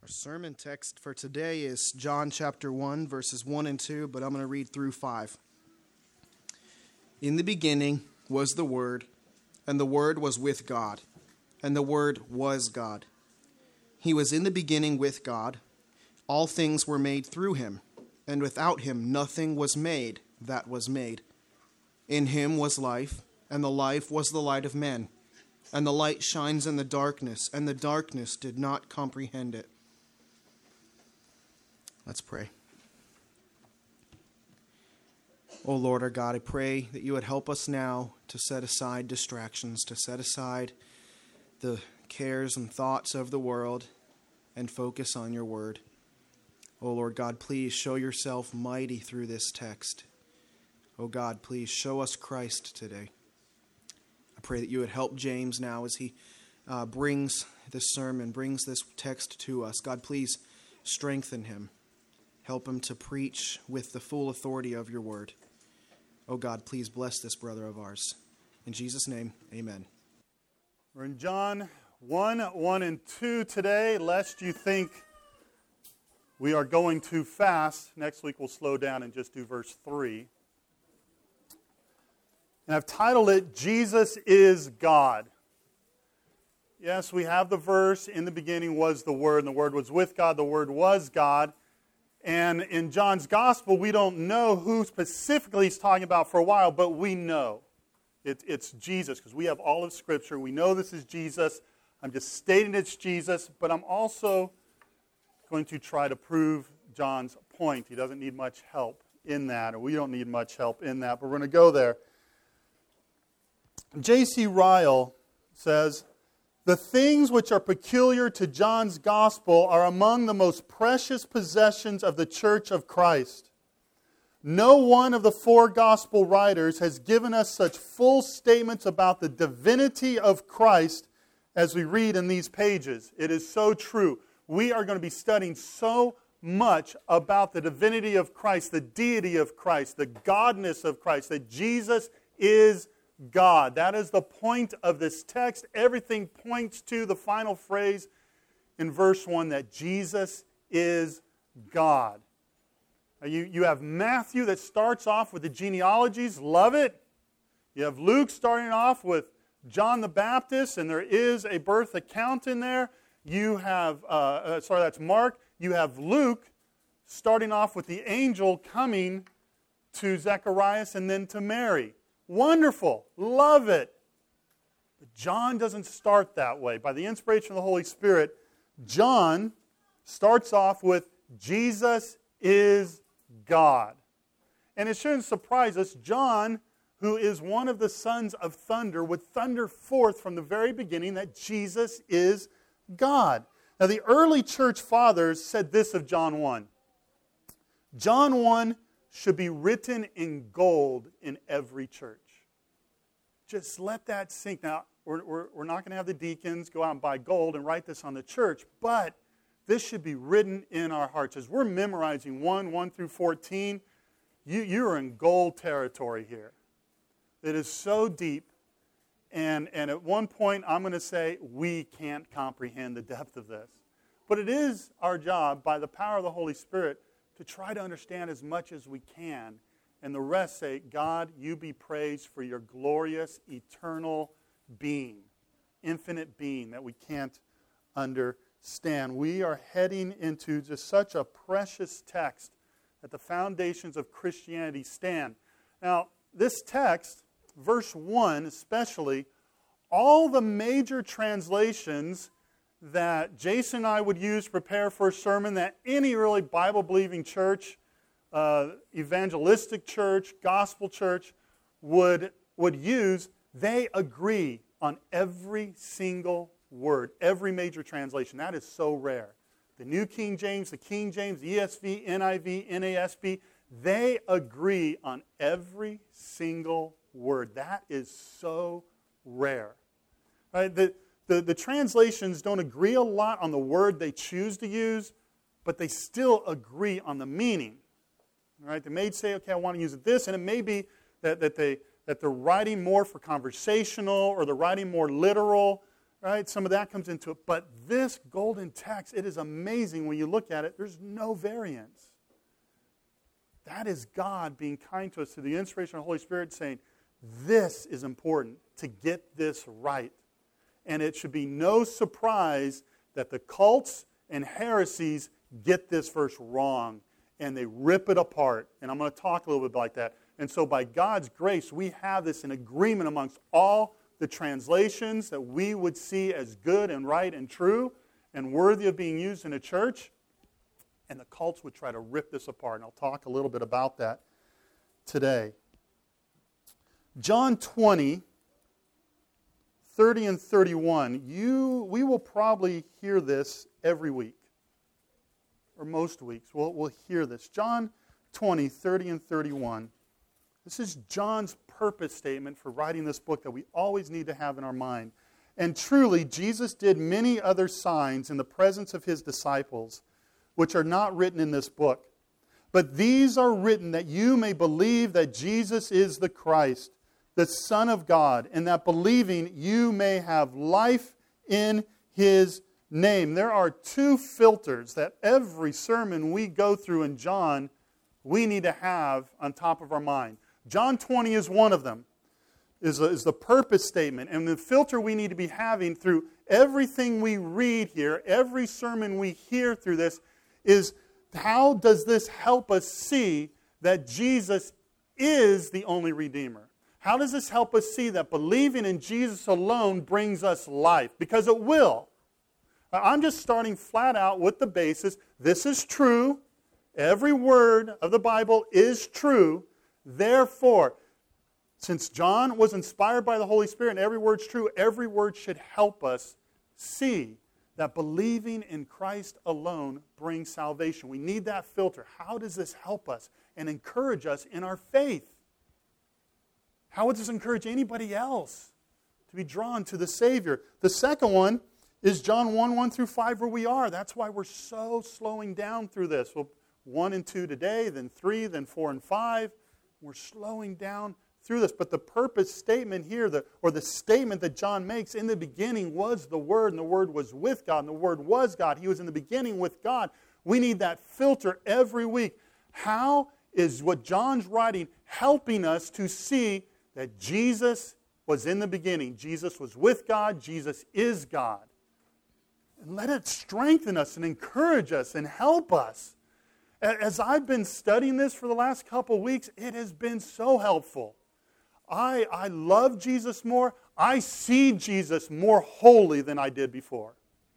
Our sermon text for today is John chapter 1, verses 1 and 2, but I'm going to read through 5. In the beginning was the Word, and the Word was with God, and the Word was God. He was in the beginning with God. All things were made through him, and without him nothing was made that was made. In him was life, and the life was the light of men. And the light shines in the darkness, and the darkness did not comprehend it. Let's pray. Oh Lord our God, I pray that you would help us now to set aside distractions, to set aside the cares and thoughts of the world and focus on your word. Oh Lord God, please show yourself mighty through this text. Oh God, please show us Christ today. I pray that you would help James now as he brings this sermon, brings this text to us. God, please strengthen him. Help him to preach with the full authority of your word. Oh God, please bless this brother of ours. In Jesus' name, amen. We're in John 1, 1 and 2 today, lest you think we are going too fast. Next week we'll slow down and just do verse 3. And I've titled it, Jesus is God. Yes, we have the verse, in the beginning was the Word, and the Word was with God, the Word was God. And in John's Gospel, we don't know who specifically he's talking about for a while, but we know it's Jesus, because we have all of Scripture. We know this is Jesus. I'm just stating it's Jesus, but I'm also going to try to prove John's point. He doesn't need much help in that, or we don't need much help in that, but we're going to go there. J.C. Ryle says, "The things which are peculiar to John's Gospel are among the most precious possessions of the Church of Christ. No one of the four Gospel writers has given us such full statements about the divinity of Christ as we read in these pages." It is so true. We are going to be studying so much about the divinity of Christ, the deity of Christ, the godness of Christ, that Jesus is God. That is the point of this text. Everything points to the final phrase in verse 1, that Jesus is God. You have Matthew that starts off with the genealogies. Love it. You have Luke starting off with John the Baptist, and there is a birth account in there. You have, that's Mark. You have Luke starting off with the angel coming to Zacharias and then to Mary. Wonderful. Love it. But John doesn't start that way. By the inspiration of the Holy Spirit, John starts off with Jesus is God. And it shouldn't surprise us. John, who is one of the sons of thunder, would thunder forth from the very beginning that Jesus is God. Now, the early church fathers said this of John 1. John 1 should be written in gold in every church. Just let that sink. Now, we're not going to have the deacons go out and buy gold and write this on the church, but this should be written in our hearts. As we're memorizing 1 through 14, you're in gold territory here. It is so deep, and at one point I'm going to say we can't comprehend the depth of this. But it is our job, by the power of the Holy Spirit, to try to understand as much as we can, and the rest say, God, you be praised for your glorious, eternal being, infinite being that we can't understand. We are heading into just such a precious text that the foundations of Christianity stand. Now, this text, verse 1 especially, all the major translations that Jason and I would use to prepare for a sermon, that any really Bible-believing church, evangelistic church, gospel church would use, they agree on every single word, every major translation. That is so rare. The New King James, the King James, the ESV, NIV, NASB, they agree on every single word. That is so rare. Right? The translations don't agree a lot on the word they choose to use, but they still agree on the meaning. Right? They may say, okay, I want to use this, and it may be that they're writing more for conversational, or they're writing more literal. right? Some of that comes into it. But this golden text, it is amazing when you look at it. There's no variance. That is God being kind to us through the inspiration of the Holy Spirit saying, this is important to get this right. And it should be no surprise that the cults and heresies get this verse wrong and they rip it apart. And I'm going to talk a little bit like that. And so by God's grace, we have this in agreement amongst all the translations that we would see as good and right and true and worthy of being used in a church. And the cults would try to rip this apart. And I'll talk a little bit about that today. John 20, 30 and 31. We will probably hear this every week. Or most weeks. We'll hear this. John 20, 30 and 31. This is John's purpose statement for writing this book that we always need to have in our mind. And truly, Jesus did many other signs in the presence of his disciples, which are not written in this book. But these are written that you may believe that Jesus is the Christ, the Son of God, and that believing you may have life in his name. There are two filters that every sermon we go through in John, we need to have on top of our mind. John 20 is one of them, is the purpose statement. And the filter we need to be having through everything we read here, every sermon we hear through this, is how does this help us see that Jesus is the only Redeemer? How does this help us see that believing in Jesus alone brings us life? Because it will. I'm just starting flat out with the basis. This is true. Every word of the Bible is true. Therefore, since John was inspired by the Holy Spirit and every word's true, every word should help us see that believing in Christ alone brings salvation. We need that filter. How does this help us and encourage us in our faith? How would this encourage anybody else to be drawn to the Savior? The second one is John 1, 1 through 5 where we are. That's why we're so slowing down through this. Well, 1 and 2 today, then 3, then 4 and 5. We're slowing down through this. But the purpose statement here, the statement that John makes, in the beginning was the Word, and the Word was with God, and the Word was God. He was in the beginning with God. We need that filter every week. How is what John's writing helping us to see that Jesus was in the beginning? Jesus was with God. Jesus is God. And let it strengthen us and encourage us and help us. As I've been studying this for the last couple weeks, it has been so helpful. I love Jesus more. I see Jesus more holy than I did before.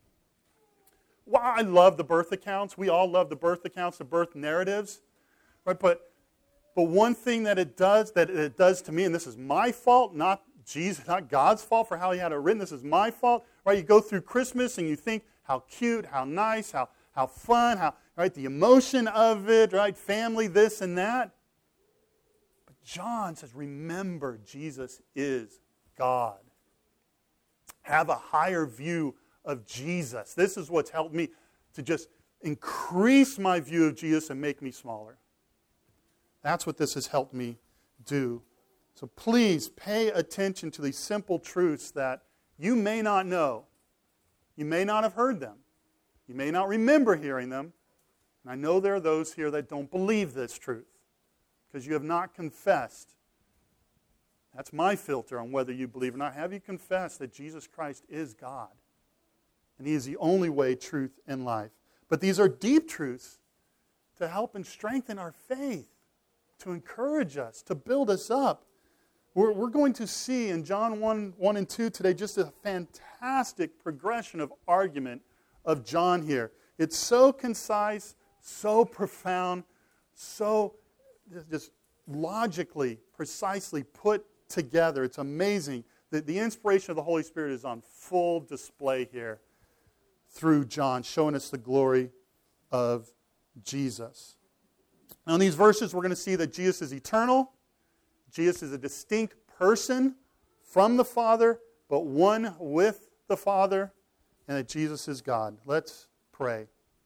Well, I love the birth accounts. We all love the birth accounts, the birth narratives. Right? But one thing that it does to me, and this is my fault, not God's fault for how he had it written. This is my fault. Right? You go through Christmas and you think how cute, how nice, how fun, right, the emotion of it, right, family, this and that. But John says, remember, Jesus is God. Have a higher view of Jesus. This is what's helped me to just increase my view of Jesus and make me smaller. That's what this has helped me do. So please pay attention to these simple truths that you may not know. You may not have heard them. You may not remember hearing them. And I know there are those here that don't believe this truth because you have not confessed. That's my filter on whether you believe or not. Have you confessed that Jesus Christ is God? And He is the only way, truth, and life. But these are deep truths to help and strengthen our faith, to encourage us, to build us up. We're going to see in John 1 and 2 today just a fantastic progression of argument of John here. It's so concise, so profound, so just logically, precisely put together. It's amazing. The inspiration of the Holy Spirit is on full display here through John, showing us the glory of Jesus. Now in these verses, we're going to see that Jesus is eternal. Jesus is a distinct person from the Father, but one with the Father, and that Jesus is God. Let's pray.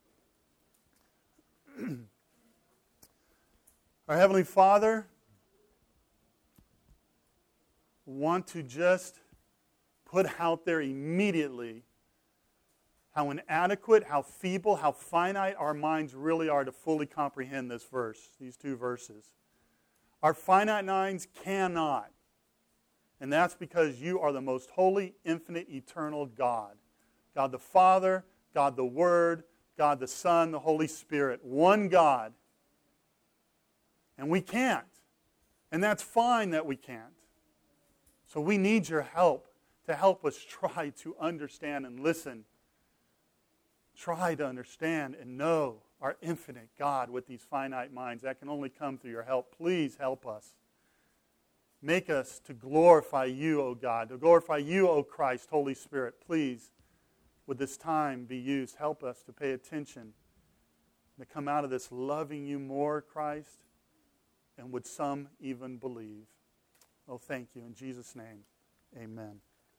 Our Heavenly Father, want to just put out there immediately how inadequate, how feeble, how finite our minds really are to fully comprehend this verse, these two verses. Our finite minds cannot. And that's because you are the most holy, infinite, eternal God. God the Father, God the Word, God the Son, the Holy Spirit. One God. And we can't. And that's fine that we can't. So we need your help to help us try to understand and listen. Try to understand and know our infinite God with these finite minds. That can only come through your help. Please help us. Make us to glorify you, O God, to glorify you, O Christ, Holy Spirit. Please, would this time be used? Help us to pay attention, to come out of this loving you more, Christ, and would some even believe. Oh, thank you. In Jesus' name, amen.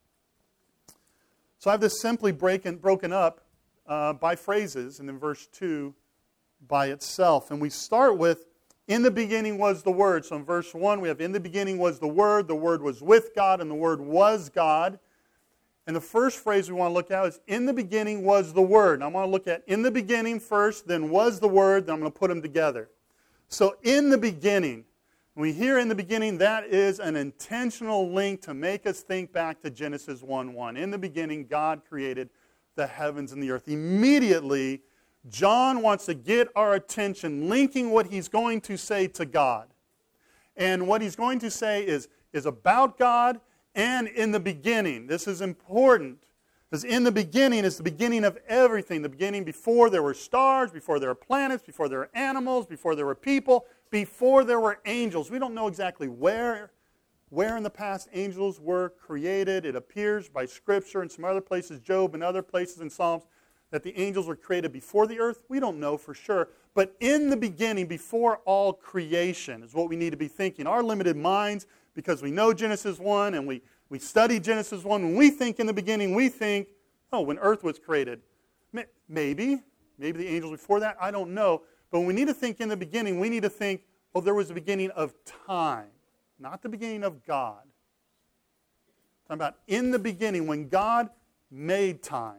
So I have this simply broken up by phrases, and then verse 2 by itself. And we start with, in the beginning was the Word. So in verse 1 we have, in the beginning was the Word was with God, and the Word was God. And the first phrase we want to look at is, in the beginning was the Word. And I want to look at in the beginning first, then was the Word, then I'm going to put them together. So in the beginning, when we hear in the beginning, that is an intentional link to make us think back to Genesis 1:1. In the beginning, God created the heavens and the earth. Immediately, John wants to get our attention, linking what he's going to say to God. And what he's going to say is about God and in the beginning. This is important, because in the beginning is the beginning of everything. The beginning before there were stars, before there were planets, before there were animals, before there were people, before there were angels. We don't know exactly where in the past angels were created. It appears by Scripture and some other places, Job and other places in Psalms, that the angels were created before the earth. We don't know for sure. But in the beginning, before all creation, is what we need to be thinking. Our limited minds, because we know Genesis 1 and we study Genesis 1, when we think in the beginning, we think, oh, when earth was created. Maybe the angels before that, I don't know. But when we need to think in the beginning, we need to think, oh, there was a beginning of time. Not the beginning of God. I'm talking about in the beginning, when God made time.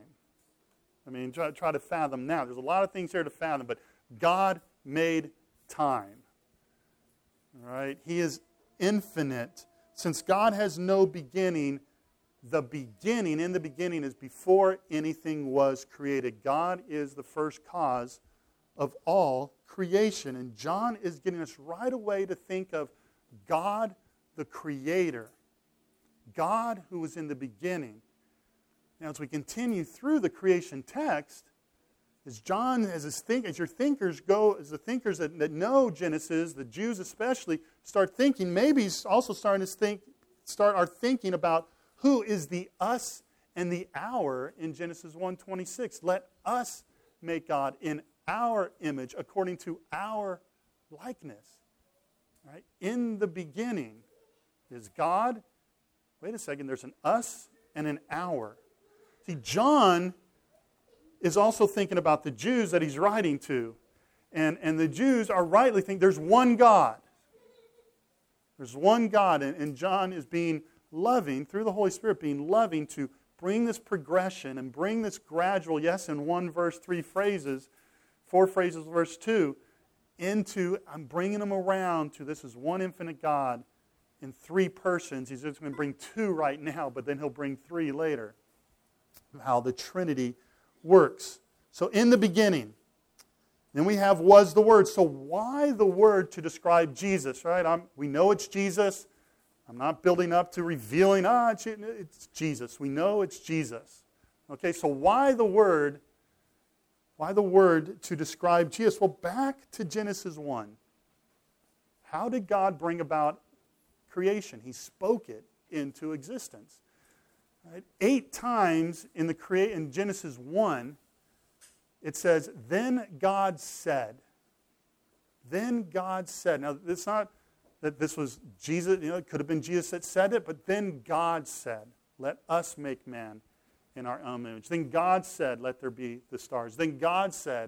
I mean, try to fathom now. There's a lot of things here to fathom, but God made time. All right? He is infinite. Since God has no beginning, the beginning, in the beginning, is before anything was created. God is the first cause of all creation. And John is getting us right away to think of God the Creator. God who was in the beginning. Now, as we continue through the creation text, as your thinkers go, as the thinkers that know Genesis, the Jews especially, start thinking, maybe he's also starting to start our thinking about who is the us and the our in Genesis 1:26. Let us make God in our image, according to our likeness. Right? In the beginning is God. Wait a second, there's an us and an our. See, John is also thinking about the Jews that he's writing to. And the Jews are rightly thinking there's one God. There's one God. And John is being loving, through the Holy Spirit, being loving to bring this progression and bring this gradual, yes, in one verse, 4 phrases, verse 2, I'm bringing them around to this is one infinite God in 3 persons. He's just going to bring 2 right now, but then he'll bring 3 later. How the Trinity works. So in the beginning, then we have was the Word. So why the Word to describe Jesus, right? We know it's Jesus. I'm not building up to revealing, it's Jesus. We know it's Jesus. Okay, so why the Word? Why the Word to describe Jesus? Well, back to Genesis 1. How did God bring about creation? He spoke it into existence. Right? 8 times in Genesis 1, it says, then God said. Then God said. Now, it's not that this was Jesus, it could have been Jesus that said it, but then God said, let us make man in our own image. Then God said, let there be the stars. Then God said.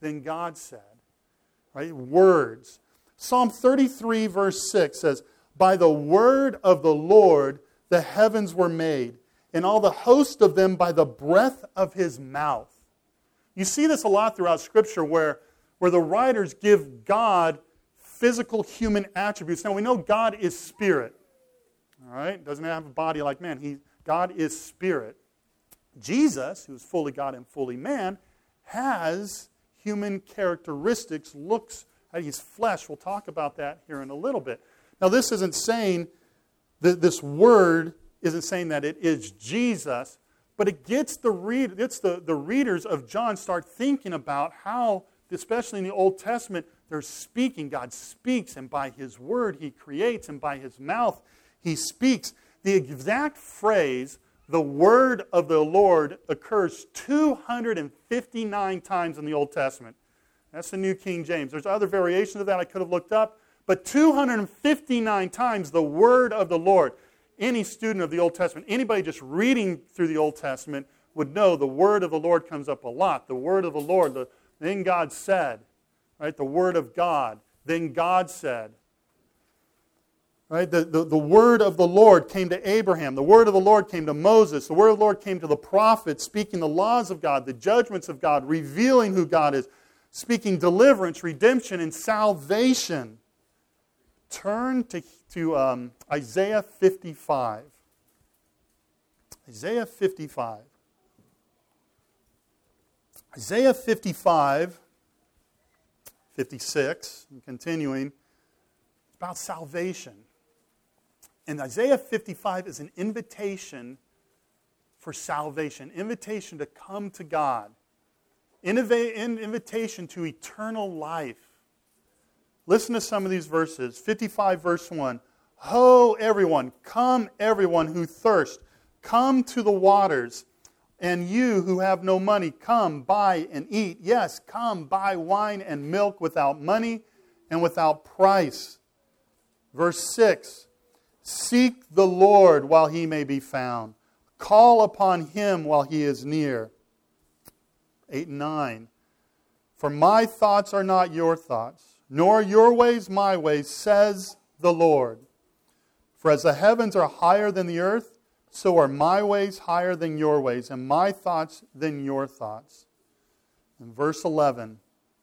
Right? Words. Psalm 33, verse 6 says, by the word of the Lord the heavens were made, and all the host of them by the breath of his mouth. You see this a lot throughout Scripture where the writers give God physical human attributes. Now we know God is spirit. All right? Doesn't have a body like man. God is spirit. Jesus, who is fully God and fully man, has human characteristics, looks at his flesh. We'll talk about that here in a little bit. Now this isn't saying that this word isn't saying that it is Jesus, but it gets the readers of John start thinking about how, especially in the Old Testament, they're speaking. God speaks, and by His word He creates, and by His mouth He speaks. The exact phrase, the word of the Lord, occurs 259 times in the Old Testament. That's the New King James. There's other variations of that I could have looked up, but 259 times the word of the Lord. Any student of the Old Testament, anybody just reading through the Old Testament would know the word of the Lord comes up a lot. The word of the Lord, then God said, right? The word of God, then God said. Right? The word of the Lord came to Abraham. The word of the Lord came to Moses. The word of the Lord came to the prophets, speaking the laws of God, the judgments of God, revealing who God is, speaking deliverance, redemption, and salvation. Turn to Isaiah 55. Isaiah 55. Isaiah 55, 56, and continuing, it's about salvation. And Isaiah 55 is an invitation for salvation, invitation to come to God, invitation to eternal life. Listen to some of these verses. 55 verse 1. Ho, everyone, come everyone who thirsts, come to the waters. And you who have no money, come, buy and eat. Yes, come, buy wine and milk without money and without price. Verse 6. Seek the Lord while He may be found. Call upon Him while He is near. 8 and 9. For my thoughts are not your thoughts, nor your ways my ways, says the Lord. For as the heavens are higher than the earth, so are my ways higher than your ways, and my thoughts than your thoughts. In verse 11,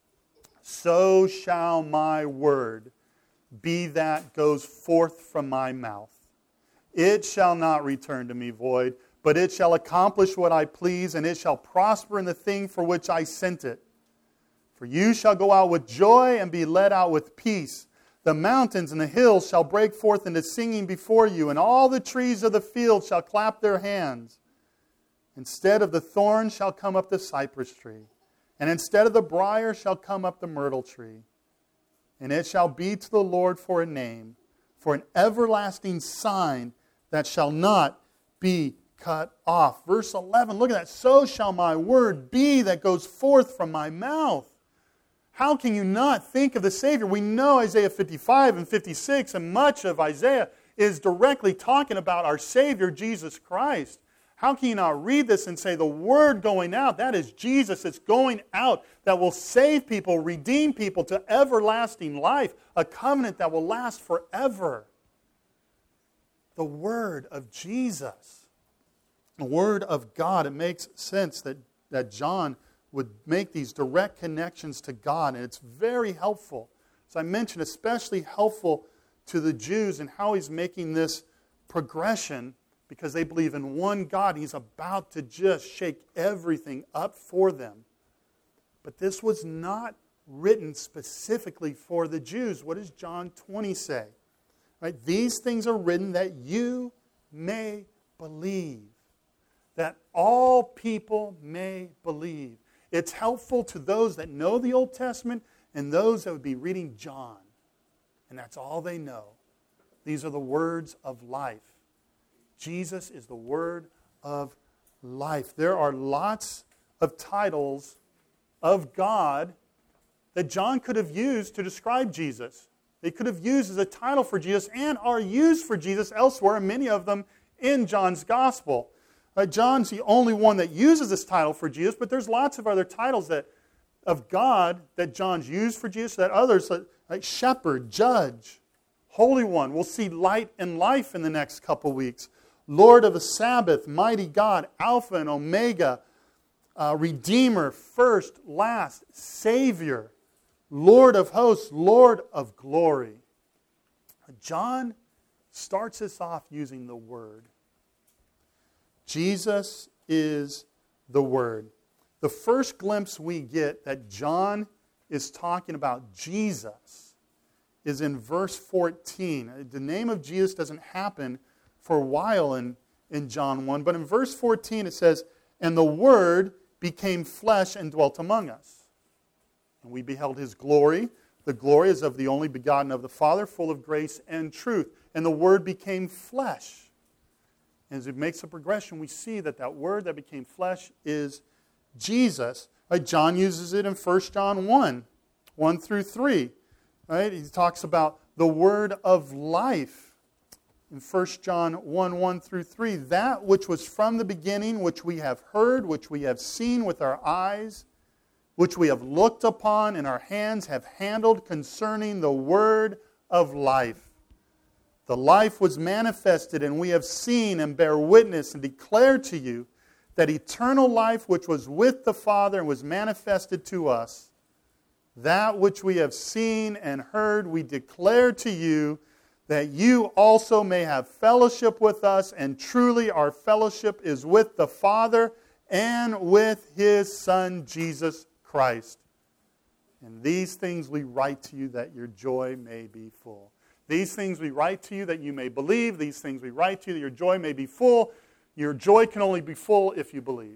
so shall my word be that goes forth from my mouth. It shall not return to me void, but it shall accomplish what I please, and it shall prosper in the thing for which I sent it. For you shall go out with joy and be led out with peace. The mountains and the hills shall break forth into singing before you, and all the trees of the field shall clap their hands. Instead of the thorn shall come up the cypress tree, and instead of the briar shall come up the myrtle tree. And it shall be to the Lord for a name, for an everlasting sign that shall not be cut off. Verse 11, look at that. So shall my word be that goes forth from my mouth. How can you not think of the Savior? We know Isaiah 55 and 56 and much of Isaiah is directly talking about our Savior, Jesus Christ. How can you not read this and say the word going out, that is Jesus, it's going out that will save people, redeem people to everlasting life, a covenant that will last forever. The word of Jesus, the word of God. It makes sense that John would make these direct connections to God, and it's very helpful. As I mentioned, especially helpful to the Jews and how he's making this progression because they believe in one God. He's about to just shake everything up for them. But this was not written specifically for the Jews. What does John 20 say? Right? These things are written that you may believe, that all people may believe. It's helpful to those that know the Old Testament and those that would be reading John. And that's all they know. These are the words of life. Jesus is the word of life. There are lots of titles of God that John could have used to describe Jesus. They could have used as a title for Jesus and are used for Jesus elsewhere, and many of them in John's Gospel. John's the only one that uses this title for Jesus, but there's lots of other titles of God that John's used for Jesus, that others, like Shepherd, Judge, Holy One. We'll see Light and Life in the next couple weeks. Lord of the Sabbath, mighty God, Alpha and Omega, Redeemer, first, last, Savior, Lord of hosts, Lord of glory. John starts us off using the Word. Jesus is the Word. The first glimpse we get that John is talking about Jesus is in verse 14. The name of Jesus doesn't happen for a while in John 1, but in verse 14 it says, "And the Word became flesh and dwelt among us. And we beheld His glory. The glory is of the only begotten of the Father, full of grace and truth. And the Word became flesh." And as it makes a progression, we see that that Word that became flesh is Jesus. Right? John uses it in 1 John 1, 1 through 3. Right? He talks about the Word of life. In 1 John 1, 1 through 3, "That which was from the beginning, which we have heard, which we have seen with our eyes, which we have looked upon and our hands have handled concerning the word of life. The life was manifested, and we have seen and bear witness and declare to you that eternal life which was with the Father and was manifested to us. That which we have seen and heard we declare to you, that you also may have fellowship with us, and truly our fellowship is with the Father and with His Son, Jesus Christ. And these things we write to you that your joy may be full." These things we write to you that you may believe. These things we write to you that your joy may be full. Your joy can only be full if you believe.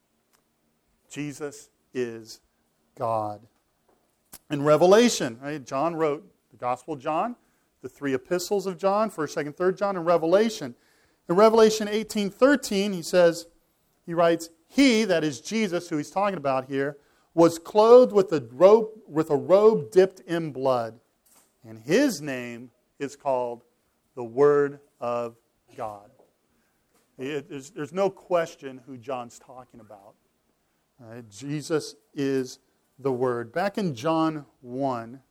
Jesus is God. In Revelation, right, John wrote the Gospel of John, the 3 epistles of John, 1st, 2nd, 3rd John, and Revelation. In Revelation 18:13, he writes, "He," that is Jesus, who he's talking about here, "was clothed with a robe dipped in blood, and His name is called the Word of God." There's no question who John's talking about. Jesus is the Word. Back in John 1,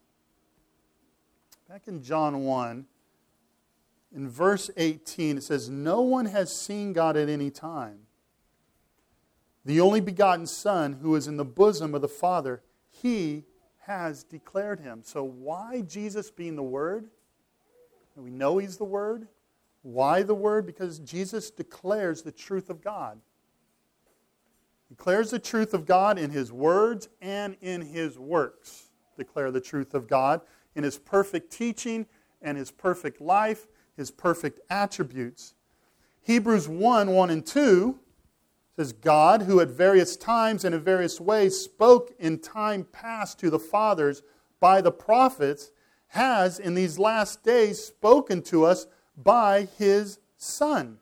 in verse 18, it says, "No one has seen God at any time. The only begotten Son, who is in the bosom of the Father, He has declared Him." So why Jesus being the Word? We know He's the Word. Why the Word? Because Jesus declares the truth of God. He declares the truth of God in His words and in His works. Declare the truth of God in His perfect teaching and His perfect life, His perfect attributes. Hebrews 1, 1 and 2 says, "God, who at various times and in various ways spoke in time past to the fathers by the prophets, has in these last days spoken to us by His Son."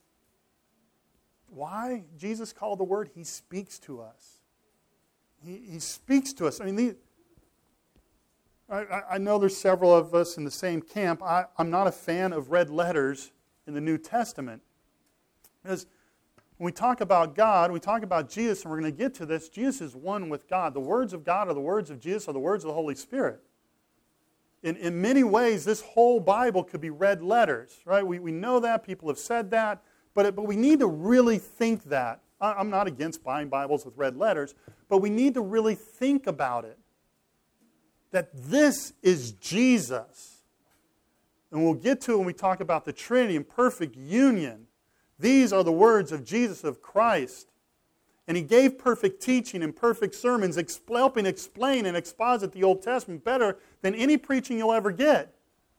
Why? Jesus called the Word, He speaks to us. He speaks to us. I mean, I know there's several of us in the same camp. I'm not a fan of red letters in the New Testament. Because when we talk about God, we talk about Jesus, and we're going to get to this. Jesus is one with God. The words of God are the words of Jesus, are the words of the Holy Spirit. In many ways, this whole Bible could be red letters, right? We know that. People have said that. But we need to really think that. I'm not against buying Bibles with red letters, but we need to really think about it. That this is Jesus. And we'll get to it when we talk about the Trinity and perfect union. These are the words of Jesus, of Christ. And He gave perfect teaching and perfect sermons, helping explain and exposit the Old Testament better than any preaching you'll ever get.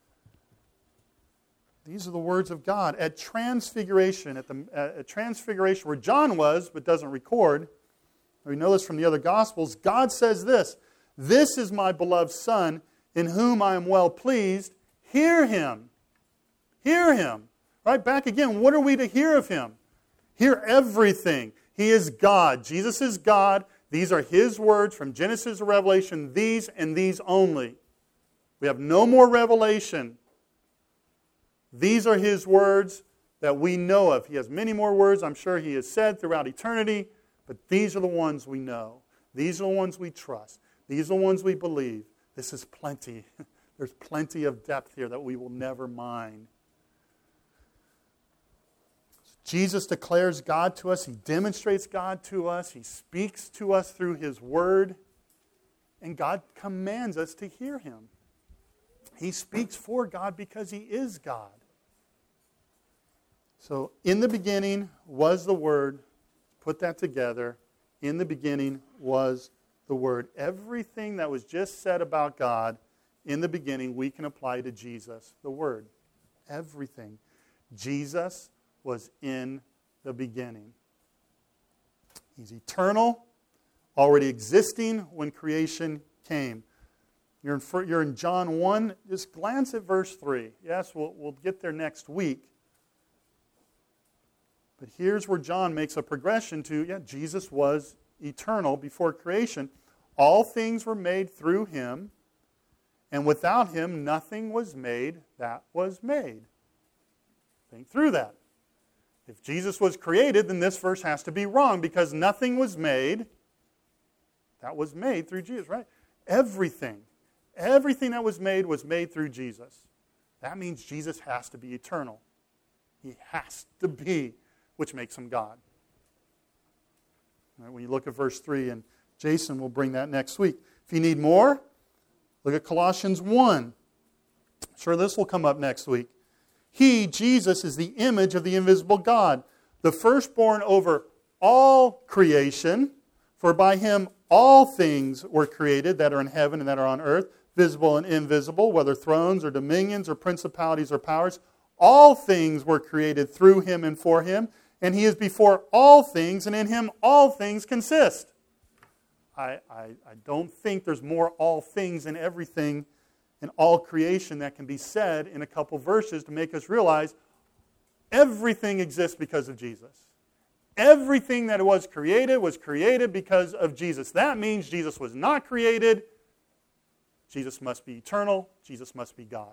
These are the words of God. At Transfiguration, at Transfiguration where John was, but doesn't record, we know this from the other Gospels, God says this, "This is my beloved Son, in whom I am well pleased. Hear Him." Hear Him. Right, back again, what are we to hear of Him? Hear everything. He is God. Jesus is God. These are His words from Genesis to Revelation, these and these only. We have no more revelation. These are His words that we know of. He has many more words I'm sure He has said throughout eternity, but these are the ones we know. These are the ones we trust. These are the ones we believe. This is plenty. There's plenty of depth here that we will never mine. Jesus declares God to us. He demonstrates God to us. He speaks to us through His Word. And God commands us to hear Him. He speaks for God because He is God. So, in the beginning was the Word. Put that together. In the beginning was the Word. Everything that was just said about God in the beginning, we can apply to Jesus, the Word. Everything. Jesus was in the beginning. He's eternal, already existing when creation came. You're in John 1. Just glance at verse 3. Yes, we'll get there next week. But here's where John makes a progression to, Jesus was eternal before creation. All things were made through Him, and without Him nothing was made that was made. Think through that. If Jesus was created, then this verse has to be wrong because nothing was made that was made through Jesus, right? Everything that was made through Jesus. That means Jesus has to be eternal. He has to be, which makes Him God. Right, when you look at verse 3, and Jason will bring that next week. If you need more, look at Colossians 1. I'm sure this will come up next week. He, Jesus, is the image of the invisible God, the firstborn over all creation, for by Him all things were created that are in heaven and that are on earth, visible and invisible, whether thrones or dominions or principalities or powers. All things were created through Him and for Him, and He is before all things, and in Him all things consist. I don't think there's more all things in everything in all creation that can be said in a couple verses to make us realize everything exists because of Jesus. Everything that was created because of Jesus. That means Jesus was not created. Jesus must be eternal. Jesus must be God.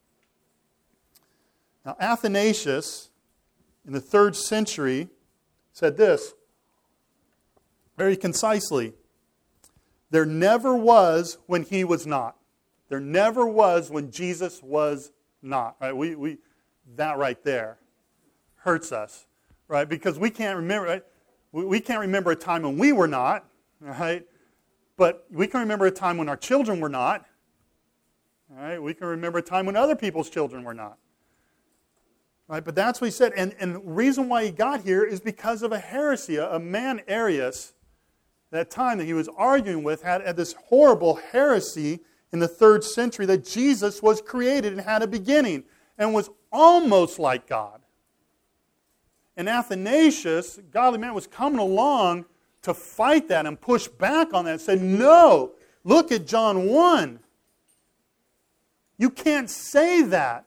Now, Athanasius, in the 3rd century, said this very concisely. There never was when He was not. There never was when Jesus was not. Right? That right there hurts us, right? Because we can't remember. Right? We can't remember a time when we were not, right? But we can remember a time when our children were not. Right? We can remember a time when other people's children were not. Right? But that's what he said. And the reason why he got here is because of a heresy. A man, Arius, that time that he was arguing with, had this horrible heresy in the 3rd century that Jesus was created and had a beginning and was almost like God. And Athanasius, a godly man, was coming along to fight that and push back on that and said, no, look at John 1. You can't say that.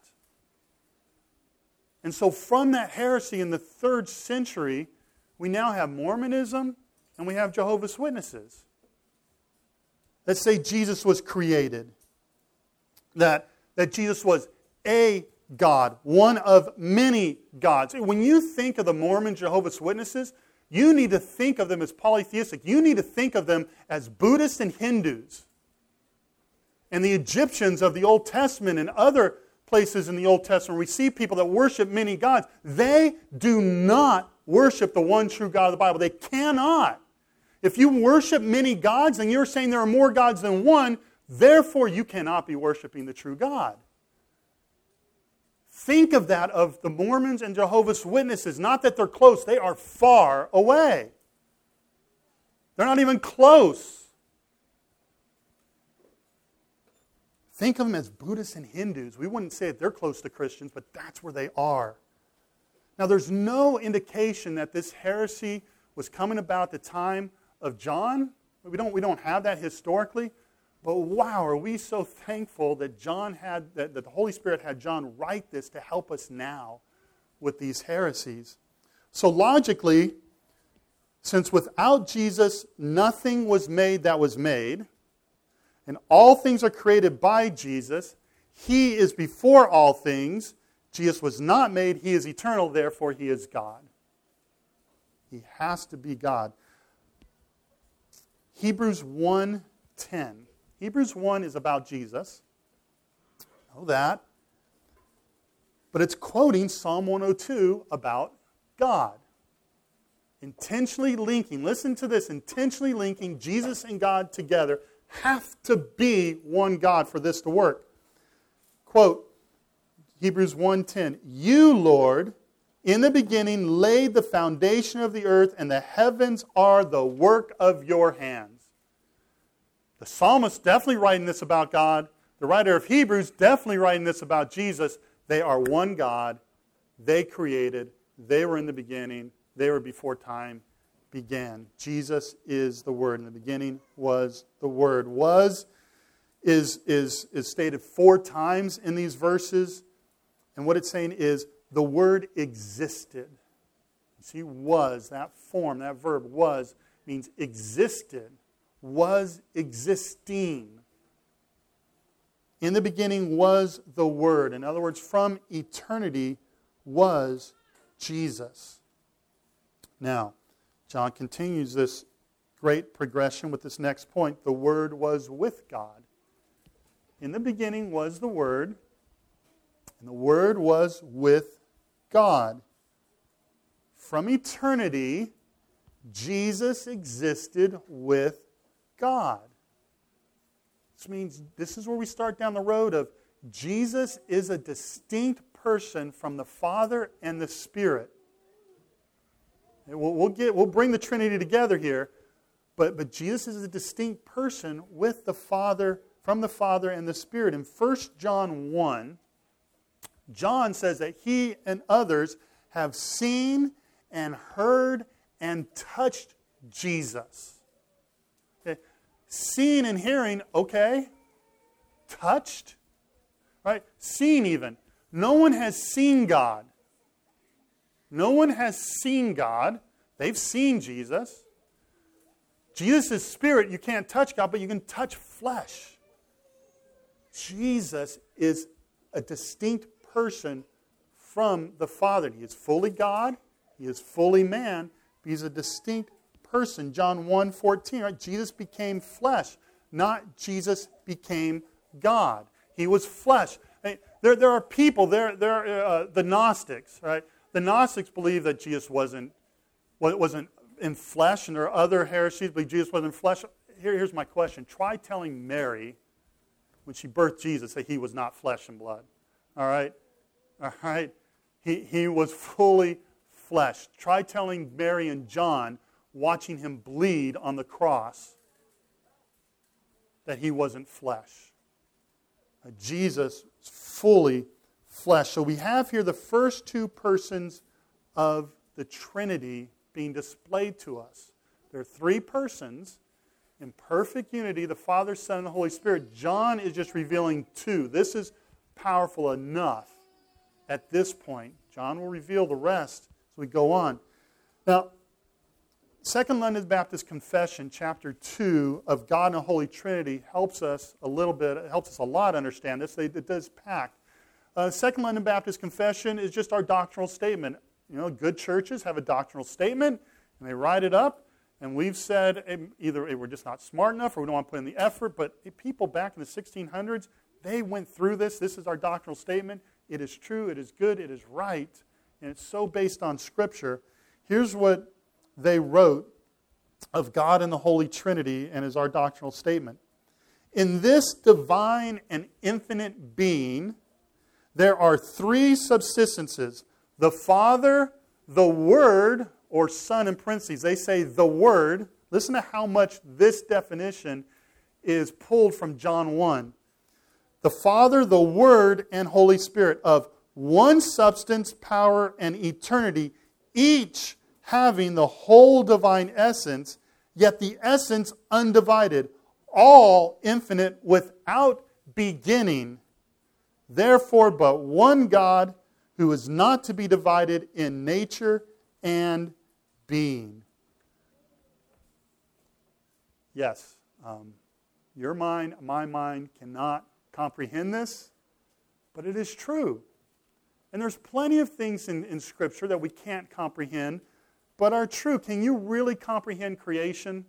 And so from that heresy in the 3rd century, we now have Mormonism and we have Jehovah's Witnesses that say Jesus was created. That Jesus was a God, one of many gods. When you think of the Mormon Jehovah's Witnesses, you need to think of them as polytheistic. You need to think of them as Buddhists and Hindus. And the Egyptians of the Old Testament and other places in the Old Testament, we see people that worship many gods. They do not worship the one true God of the Bible. They cannot. If you worship many gods, then you're saying there are more gods than one, therefore you cannot be worshiping the true God. Think of that of the Mormons and Jehovah's Witnesses. Not that they're close, they are far away. They're not even close. Think of them as Buddhists and Hindus. We wouldn't say that they're close to Christians, but that's where they are. Now, there's no indication that this heresy was coming about at the time of John. We don't have that historically. But wow, are we so thankful that that the Holy Spirit had John write this to help us now with these heresies. So logically, since without Jesus nothing was made that was made, and all things are created by Jesus, He is before all things. Jesus was not made. He is eternal, therefore He is God. He has to be God. Hebrews 1:10. Hebrews 1 is about Jesus. Know that. But it's quoting Psalm 102 about God. Intentionally linking, listen to this, intentionally linking Jesus and God together have to be one God for this to work. Quote, Hebrews 1:10, "You, Lord, in the beginning laid the foundation of the earth, and the heavens are the work of your hands." The psalmist definitely writing this about God. The writer of Hebrews definitely writing this about Jesus. They are one God. They created. They were in the beginning. They were before time began. Jesus is the Word. In the beginning was the Word. Was is stated 4 times in these verses. And what it's saying is the Word existed. You see, was, that form, that verb, was, means existed. Was existing. In the beginning was the Word. In other words, from eternity was Jesus. Now, John continues this great progression with this next point. The Word was with God. In the beginning was the Word, and the Word was with God. From eternity, Jesus existed with God. This means this is where we start down the road of Jesus is a distinct person from the Father and the Spirit. We'll bring the Trinity together here, but Jesus is a distinct person with the Father, from the Father and the Spirit. In 1 John 1, John says that he and others have seen and heard and touched Jesus. Okay. Seen and hearing, okay. Touched, right? Seen even. No one has seen God. No one has seen God. They've seen Jesus. Jesus is spirit. You can't touch God, but you can touch flesh. Jesus is a distinct person from the Father. He is fully God. He is fully man. He's a distinct person. John 1:14, right? Jesus became flesh, not Jesus became God. He was flesh. There are people, the Gnostics, right? The Gnostics believe that Jesus wasn't in flesh, and there are other heresies believe Jesus wasn't in flesh. Here's my question. Try telling Mary, when she birthed Jesus, that he was not flesh and blood. All right? All right? He was fully flesh. Try telling Mary and John, watching him bleed on the cross, that he wasn't flesh. Jesus is fully flesh. So we have here the first 2 persons of the Trinity being displayed to us. There are 3 persons in perfect unity, the Father, Son, and the Holy Spirit. John is just revealing 2. This is powerful enough at this point. John will reveal the rest as we go on. Now, Second London Baptist Confession, chapter 2 of God and the Holy Trinity helps us a little bit, it helps us a lot understand this. It does pack. Second London Baptist Confession is just our doctrinal statement. You know, good churches have a doctrinal statement, and they write it up, and we've said either we're just not smart enough or we don't want to put in the effort, but people back in the 1600s, they went through this. This is our doctrinal statement. It is true, it is good, it is right, and it's so based on Scripture. Here's what they wrote of God and the Holy Trinity and is our doctrinal statement. In this divine and infinite being, there are 3 subsistences. The Father, the Word, or Son in parentheses. They say the Word. Listen to how much this definition is pulled from John 1. The Father, the Word, and Holy Spirit of one substance, power, and eternity, each having the whole divine essence, yet the essence undivided, all infinite without beginning. Therefore, but one God who is not to be divided in nature and being. Yes, your mind, my mind cannot comprehend this, but it is true. And there's plenty of things in Scripture that we can't comprehend, but are true. Can you really comprehend creation?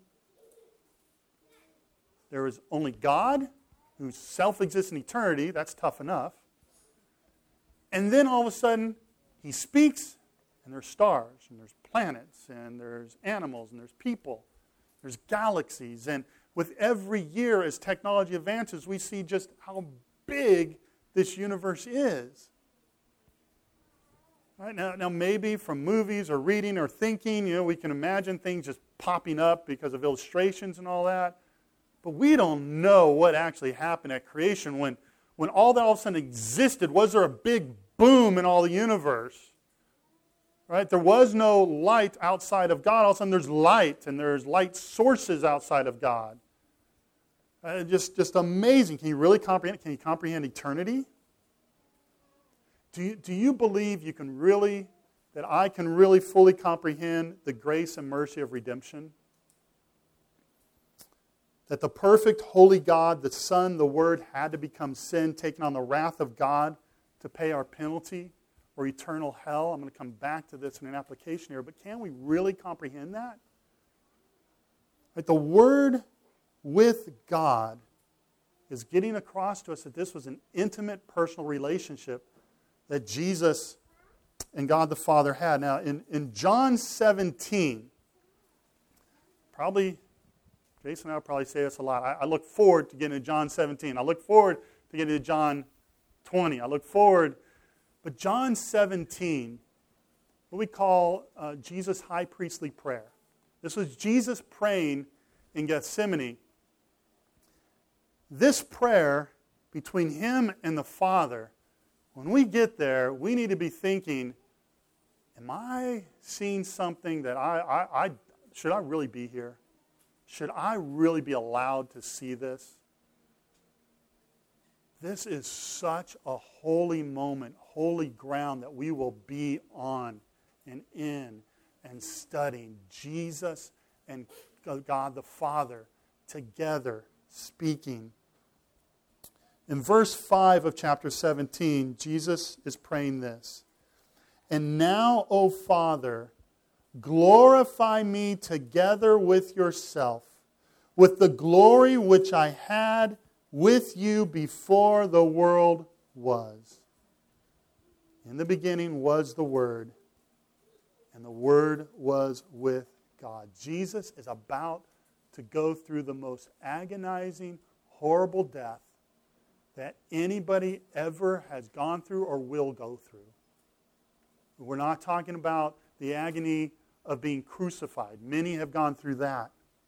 There is only God, who self-exists in eternity. That's tough enough. And then all of a sudden, He speaks, And there's stars, and there's planets, and there's animals, and there's people. There's galaxies. And with every year as technology advances, we see just how big this universe is. Right? Now maybe from movies or reading or thinking, we can imagine things just popping up because of illustrations and all that. But we don't know what actually happened at creation when all that all of a sudden existed. Was there a big boom in all the universe? Right? There was no light outside of God. All of a sudden there's light, and there's light sources outside of God. Just amazing. Can you really comprehend? Can you comprehend eternity? Do you believe that I can really fully comprehend the grace and mercy of redemption? That the perfect, holy God, the Son, the Word, had to become sin, taking on the wrath of God to pay our penalty or eternal hell. I'm going to come back to this in an application here, but can we really comprehend that? Like the Word with God is getting across to us that this was an intimate, personal relationship that Jesus and God the Father had. Now, in John 17, Jason and I will probably say this a lot. I look forward to getting to John 17. I look forward to getting to John 20. But John 17, what we call Jesus' high priestly prayer. This was Jesus praying in Gethsemane. This prayer between him and the Father, when we get there, we need to be thinking, am I seeing something that should I really be here? Should I really be allowed to see this? This is such a holy moment, holy ground that we will be on and in and studying Jesus and God the Father together speaking. In verse 5 of chapter 17, Jesus is praying this. And now, O Father, glorify me together with yourself, with the glory which I had with you before the world was. In the beginning was the Word, and the Word was with God. Jesus is about to go through the most agonizing, horrible death that anybody ever has gone through or will go through. We're not talking about the agony of being crucified. Many have gone through that.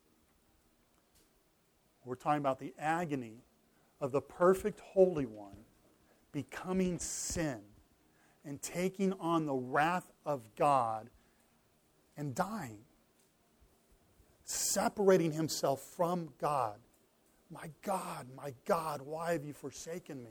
We're talking about the agony of the perfect Holy One becoming sin and taking on the wrath of God and dying, separating himself from God. My God, why have you forsaken me?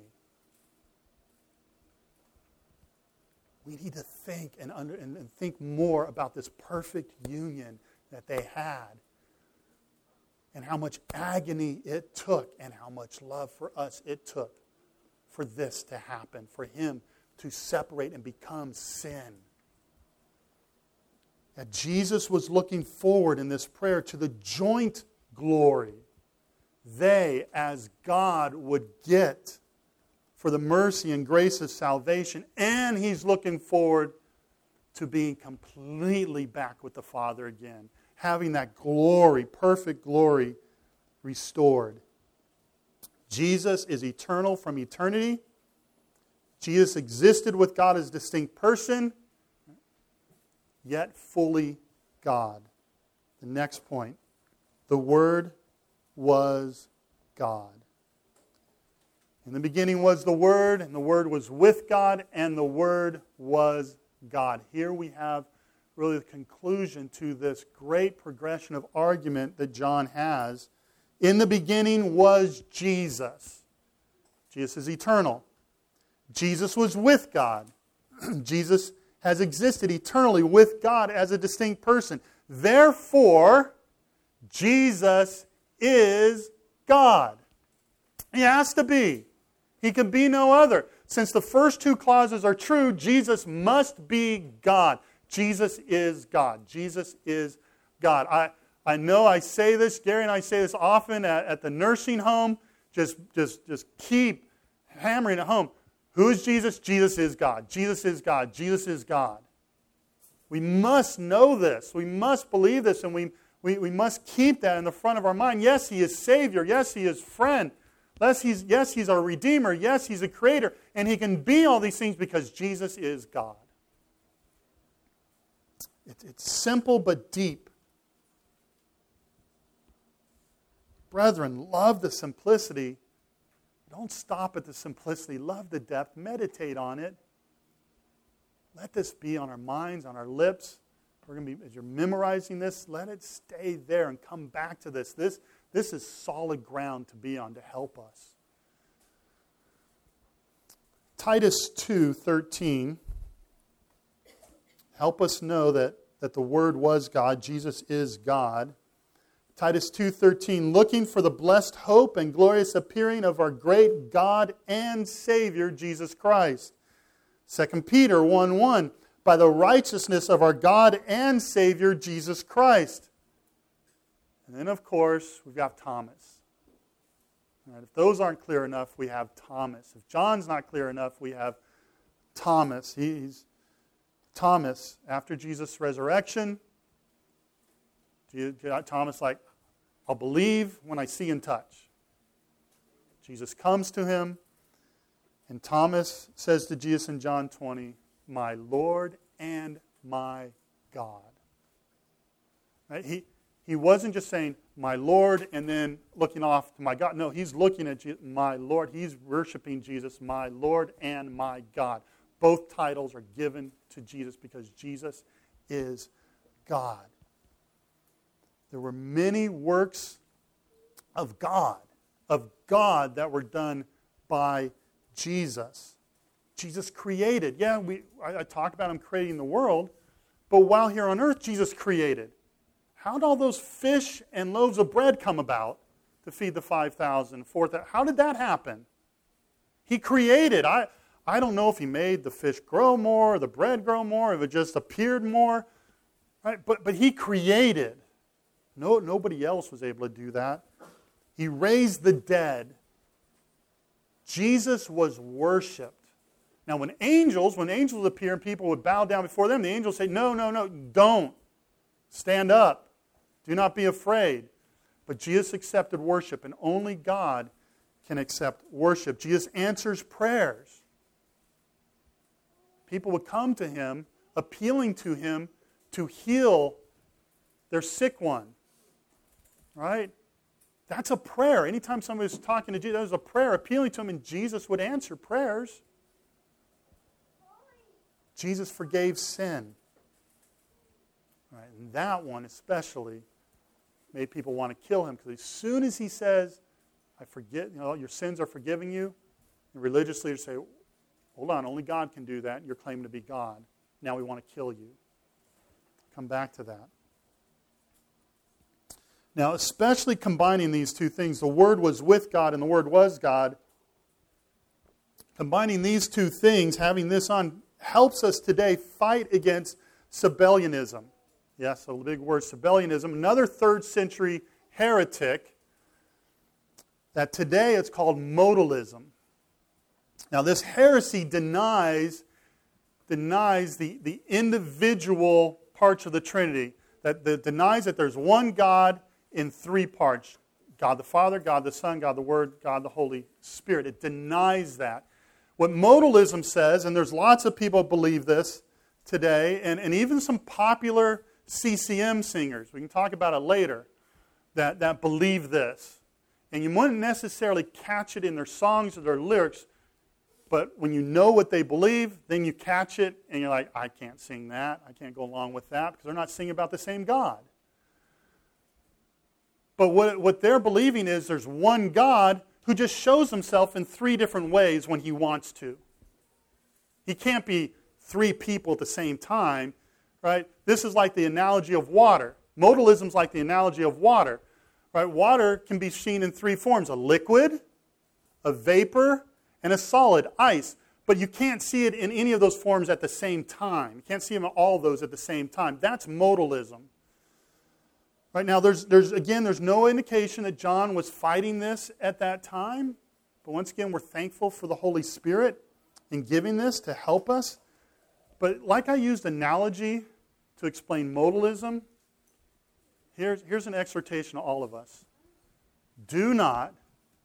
We need to think and think more about this perfect union that they had and how much agony it took and how much love for us it took for this to happen, for him to separate and become sin. That Jesus was looking forward in this prayer to the joint glory they, as God, would get for the mercy and grace of salvation, and he's looking forward to being completely back with the Father again, having that glory, perfect glory, restored. Jesus is eternal from eternity. Jesus existed with God as a distinct person, yet fully God. The next point, the Word was God. In the beginning was the Word, and the Word was with God, and the Word was God. Here we have really the conclusion to this great progression of argument that John has. In the beginning was Jesus. Jesus is eternal. Jesus was with God. Jesus has existed eternally with God as a distinct person. Therefore, Jesus is God. He has to be. He can be no other. Since the first two clauses are true, Jesus must be God. Jesus is God. Jesus is God. I know I say this, Gary and I say this often at the nursing home. Just keep hammering it home. Who is Jesus? Jesus is God. Jesus is God. Jesus is God. We must know this. We must believe this, and we must keep that in the front of our mind. Yes, He is Savior. Yes, He is friend. Yes, He's our Redeemer. Yes, He's a Creator. And He can be all these things because Jesus is God. It's simple but deep. Brethren, love the simplicity. Don't stop at the simplicity. Love the depth. Meditate on it. Let this be on our minds, on our lips. We're going to be, as you're memorizing this, let it stay there and come back to this. This is solid ground to be on to help us. Titus 2:13. Help us know that the Word was God. Jesus is God. Titus 2:13, looking for the blessed hope and glorious appearing of our great God and Savior, Jesus Christ. 2 Peter 1:1, by the righteousness of our God and Savior, Jesus Christ. And then, of course, we've got Thomas. All right, if those aren't clear enough, we have Thomas. If John's not clear enough, we have Thomas. He's Thomas, after Jesus' resurrection, Thomas like, I'll believe when I see and touch. Jesus comes to him, and Thomas says to Jesus in John 20, my Lord and my God. Right? He wasn't just saying, my Lord, and then looking off to my God. No, he's looking at Jesus, my Lord. He's worshiping Jesus, my Lord and my God. Both titles are given to Jesus because Jesus is God. There were many works of God that were done by Jesus. Jesus created. Yeah, I talk about Him creating the world, but while here on earth, Jesus created. How did all those fish and loaves of bread come about to feed the 5,000, 4,000? How did that happen? He created. I don't know if He made the fish grow more, or the bread grow more, if it just appeared more. Right? But He created. Nobody else was able to do that. He raised the dead. Jesus was worshipped. Now when angels appear and people would bow down before them, the angels say, no, don't. Stand up. Do not be afraid. But Jesus accepted worship, and only God can accept worship. Jesus answers prayers. People would come to Him, appealing to Him to heal their sick one. Right? That's a prayer. Anytime somebody was talking to Jesus, that was a prayer, appealing to Him, and Jesus would answer prayers. Jesus forgave sin. Right? And that one especially made people want to kill Him, because as soon as He says, I forget, your sins are forgiving you, and religious leaders say, hold on, only God can do that. You're claiming to be God. Now we want to kill you. Come back to that. Now, especially combining these two things, the Word was with God and the Word was God. Combining these two things, having this on, helps us today fight against Sabellianism. Yes, a big word, Sabellianism. Another 3rd century heretic that today it's called modalism. Now, this heresy denies the individual parts of the Trinity. That denies that there's one God in 3 parts. God the Father, God the Son, God the Word, God the Holy Spirit. It denies that. What modalism says, and there's lots of people who believe this today, and even some popular CCM singers, we can talk about it later, that believe this. And you wouldn't necessarily catch it in their songs or their lyrics, but when you know what they believe, then you catch it, and you're like, I can't sing that. I can't go along with that, because they're not singing about the same God. But what they're believing is there's one God who just shows Himself in 3 different ways when He wants to. He can't be 3 people at the same time, right? This is like the analogy of water. Modalism is like the analogy of water. Right? Water can be seen in 3 forms: a liquid, a vapor, and a solid, ice. But you can't see it in any of those forms at the same time. You can't see them all of those at the same time. That's modalism. Right now, there's no indication that John was fighting this at that time. But once again, we're thankful for the Holy Spirit in giving this to help us. But like I used analogy to explain modalism, here's an exhortation to all of us. Do not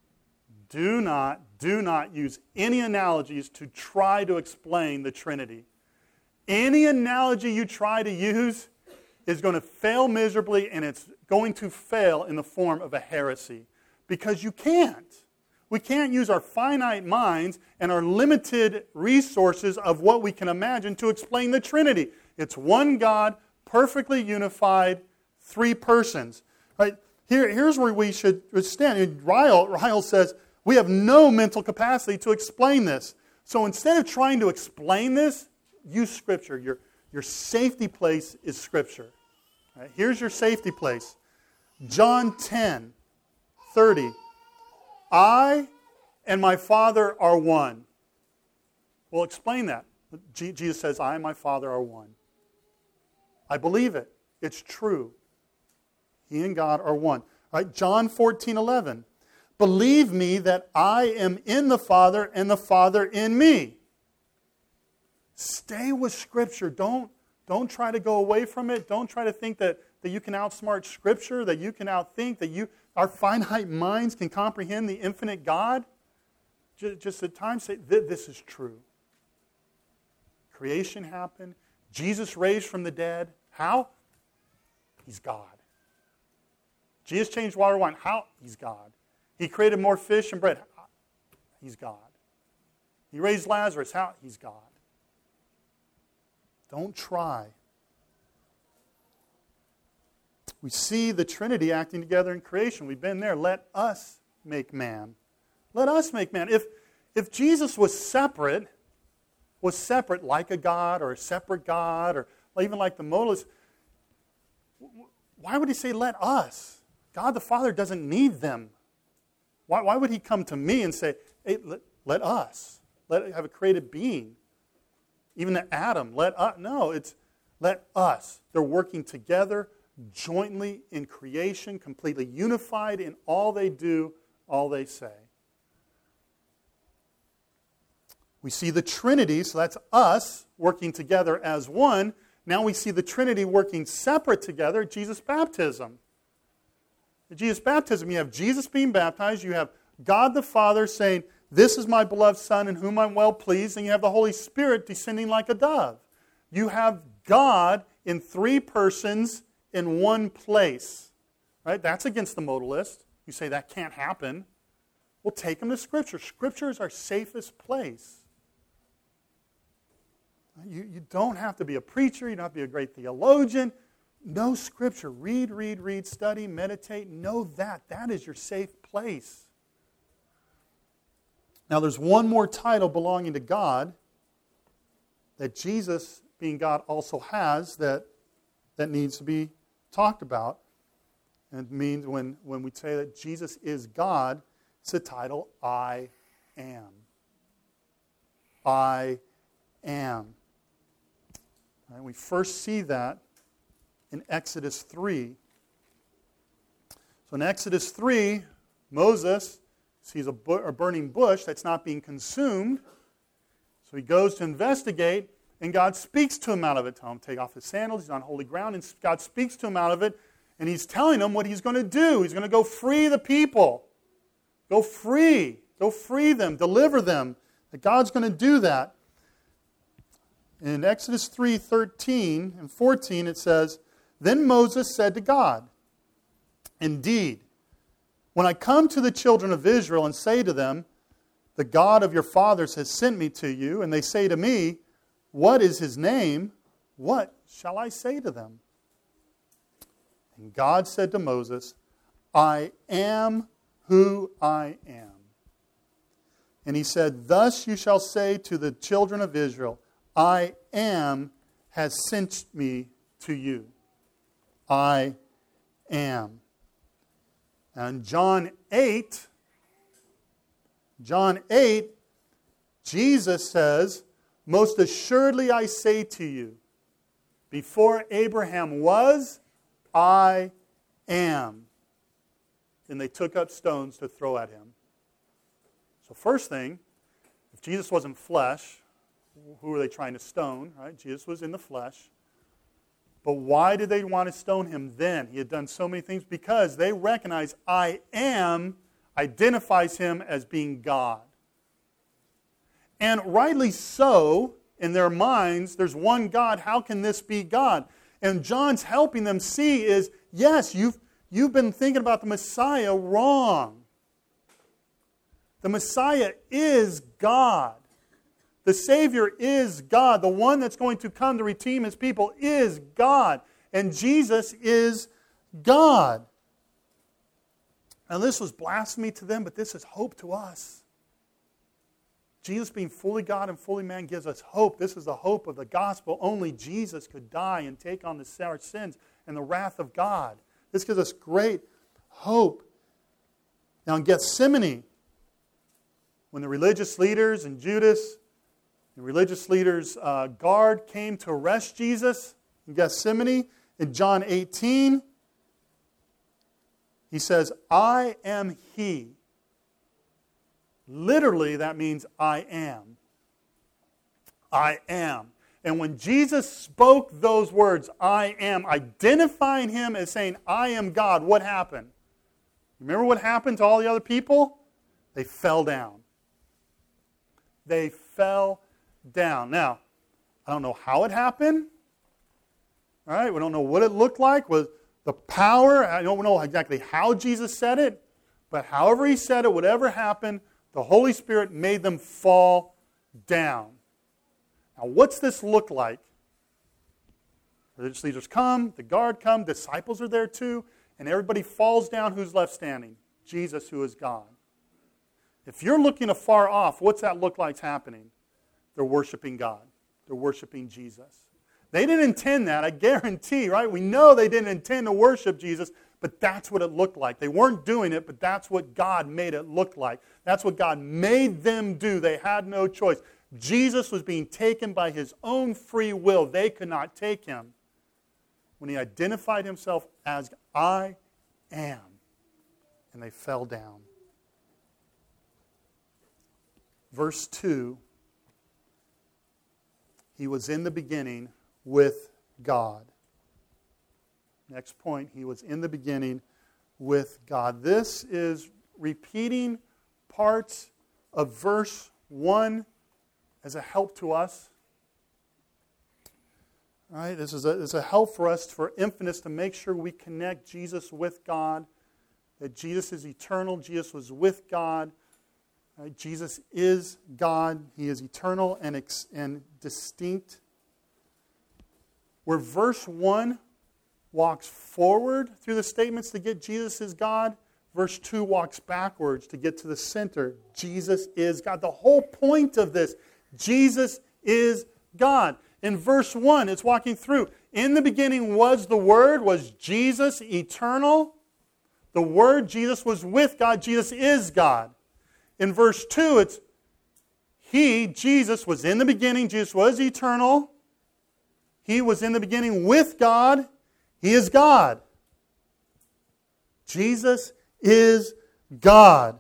use any analogies to try to explain the Trinity. Any analogy you try to use is going to fail miserably, and it's going to fail in the form of a heresy. Because you can't. We can't use our finite minds and our limited resources of what we can imagine to explain the Trinity. It's one God, perfectly unified, three persons. Right? Here's where we should stand. Ryle says, we have no mental capacity to explain this. So instead of trying to explain this, use Scripture. Your safety place is Scripture. Right? Here's your safety place. John 10:30. I and my Father are one. Well, explain that. Jesus says, I and my Father are one. I believe it. It's true. He and God are one. Right? John 14:11. Believe me that I am in the Father and the Father in me. Stay with Scripture. Don't try to go away from it. Don't try to think that you can outsmart Scripture, that you can outthink, that our finite minds can comprehend the infinite God. Just at times say, this is true. Creation happened. Jesus raised from the dead. How? He's God. Jesus changed water to wine. How? He's God. He created more fish and bread. He's God. He raised Lazarus. How? He's God. Don't try. We see the Trinity acting together in creation. We've been there. Let us make man. Let us make man. If Jesus was separate like a God or a separate God or even like the modalists, why would he say, let us? God the Father doesn't need them. Why would he come to me and say, hey, let us? Let it have a created being. Even the Adam, let us. No, it's let us. They're working together, jointly in creation, completely unified in all they do, all they say. We see the Trinity, so that's us working together as one. Now we see the Trinity working separate together at Jesus' baptism. At Jesus' baptism, you have Jesus being baptized, you have God the Father saying, this is my beloved Son in whom I'm well pleased, and you have the Holy Spirit descending like a dove. You have God in three persons in one place. Right? That's against the modalist. You say that can't happen. Well, take them to Scripture. Scripture is our safest place. You don't have to be a preacher. You don't have to be a great theologian. Know Scripture. Read, study, meditate. Know that. That is your safe place. Now, there's one more title belonging to God that Jesus, being God, also has that needs to be talked about. And it means when we say that Jesus is God, it's the title, I am. I am. Right, we first see that in Exodus 3. So in Exodus 3, Moses sees a burning bush that's not being consumed. So he goes to investigate, and God speaks to him out of it. Tell him to take off his sandals. He's on holy ground, and God speaks to him out of it, and he's telling him what he's going to do. He's going to go free the people. Go free. Go free them. Deliver them. That God's going to do that. In Exodus 3:13 and 14, it says, Then Moses said to God, Indeed, when I come to the children of Israel and say to them, The God of your fathers has sent me to you, and they say to me, What is his name? What shall I say to them? And God said to Moses, I am who I am. And he said, Thus you shall say to the children of Israel, I am has sent me to you. I am. And John 8, Jesus says, Most assuredly I say to you, before Abraham was, I am. Then they took up stones to throw at him. So first thing, if Jesus wasn't flesh, who were they trying to stone? Right? Jesus was in the flesh. But why did they want to stone him then? He had done so many things because they recognize I am identifies him as being God. And rightly so, in their minds, there's one God. How can this be God? And John's helping them see is, yes, you've been thinking about the Messiah wrong. The Messiah is God. The Savior is God. The one that's going to come to redeem His people is God. And Jesus is God. Now this was blasphemy to them, but this is hope to us. Jesus being fully God and fully man gives us hope. This is the hope of the gospel. Only Jesus could die and take on our sins and the wrath of God. This gives us great hope. Now in Gethsemane, when the religious leaders and Judas, the religious leaders' guard came to arrest Jesus in Gethsemane, in John 18, he says, I am He. Literally, that means I am. I am. And when Jesus spoke those words, I am, identifying Him as saying, I am God, what happened? Remember what happened to all the other people? They fell down. They fell down. Now, I don't know how it happened. All right, we don't know what it looked like. Was the power, I don't know exactly how Jesus said it, but however He said it, whatever happened, the Holy Spirit made them fall down. Now, what's this look like? The religious leaders come, the guard come, disciples are there too, and everybody falls down. Who's left standing? Jesus, who is God. If you're looking afar off, what's that look like happening? They're worshiping God. They're worshiping Jesus. They didn't intend that, I guarantee, right? We know they didn't intend to worship Jesus, but that's what it looked like. They weren't doing it, but that's what God made it look like. That's what God made them do. They had no choice. Jesus was being taken by His own free will. They could not take Him. When He identified Himself as I am, and they fell down. Verse 2, He was in the beginning with God. Next point, He was in the beginning with God. This is repeating parts of verse 1 as a help to us. All right, this is a help for us, for Infinite, to make sure we connect Jesus with God, that Jesus is eternal, Jesus was with God. Right? Jesus is God. He is eternal and distinct. Where verse 1 walks forward through the statements to get Jesus is God, verse 2 walks backwards to get to the center. Jesus is God. The whole point of this, Jesus is God. In verse 1, it's walking through. In the beginning was the Word, was Jesus eternal. The Word, Jesus was with God. Jesus is God. In verse 2, it's He, Jesus, was in the beginning. Jesus was eternal. He was in the beginning with God. He is God. Jesus is God.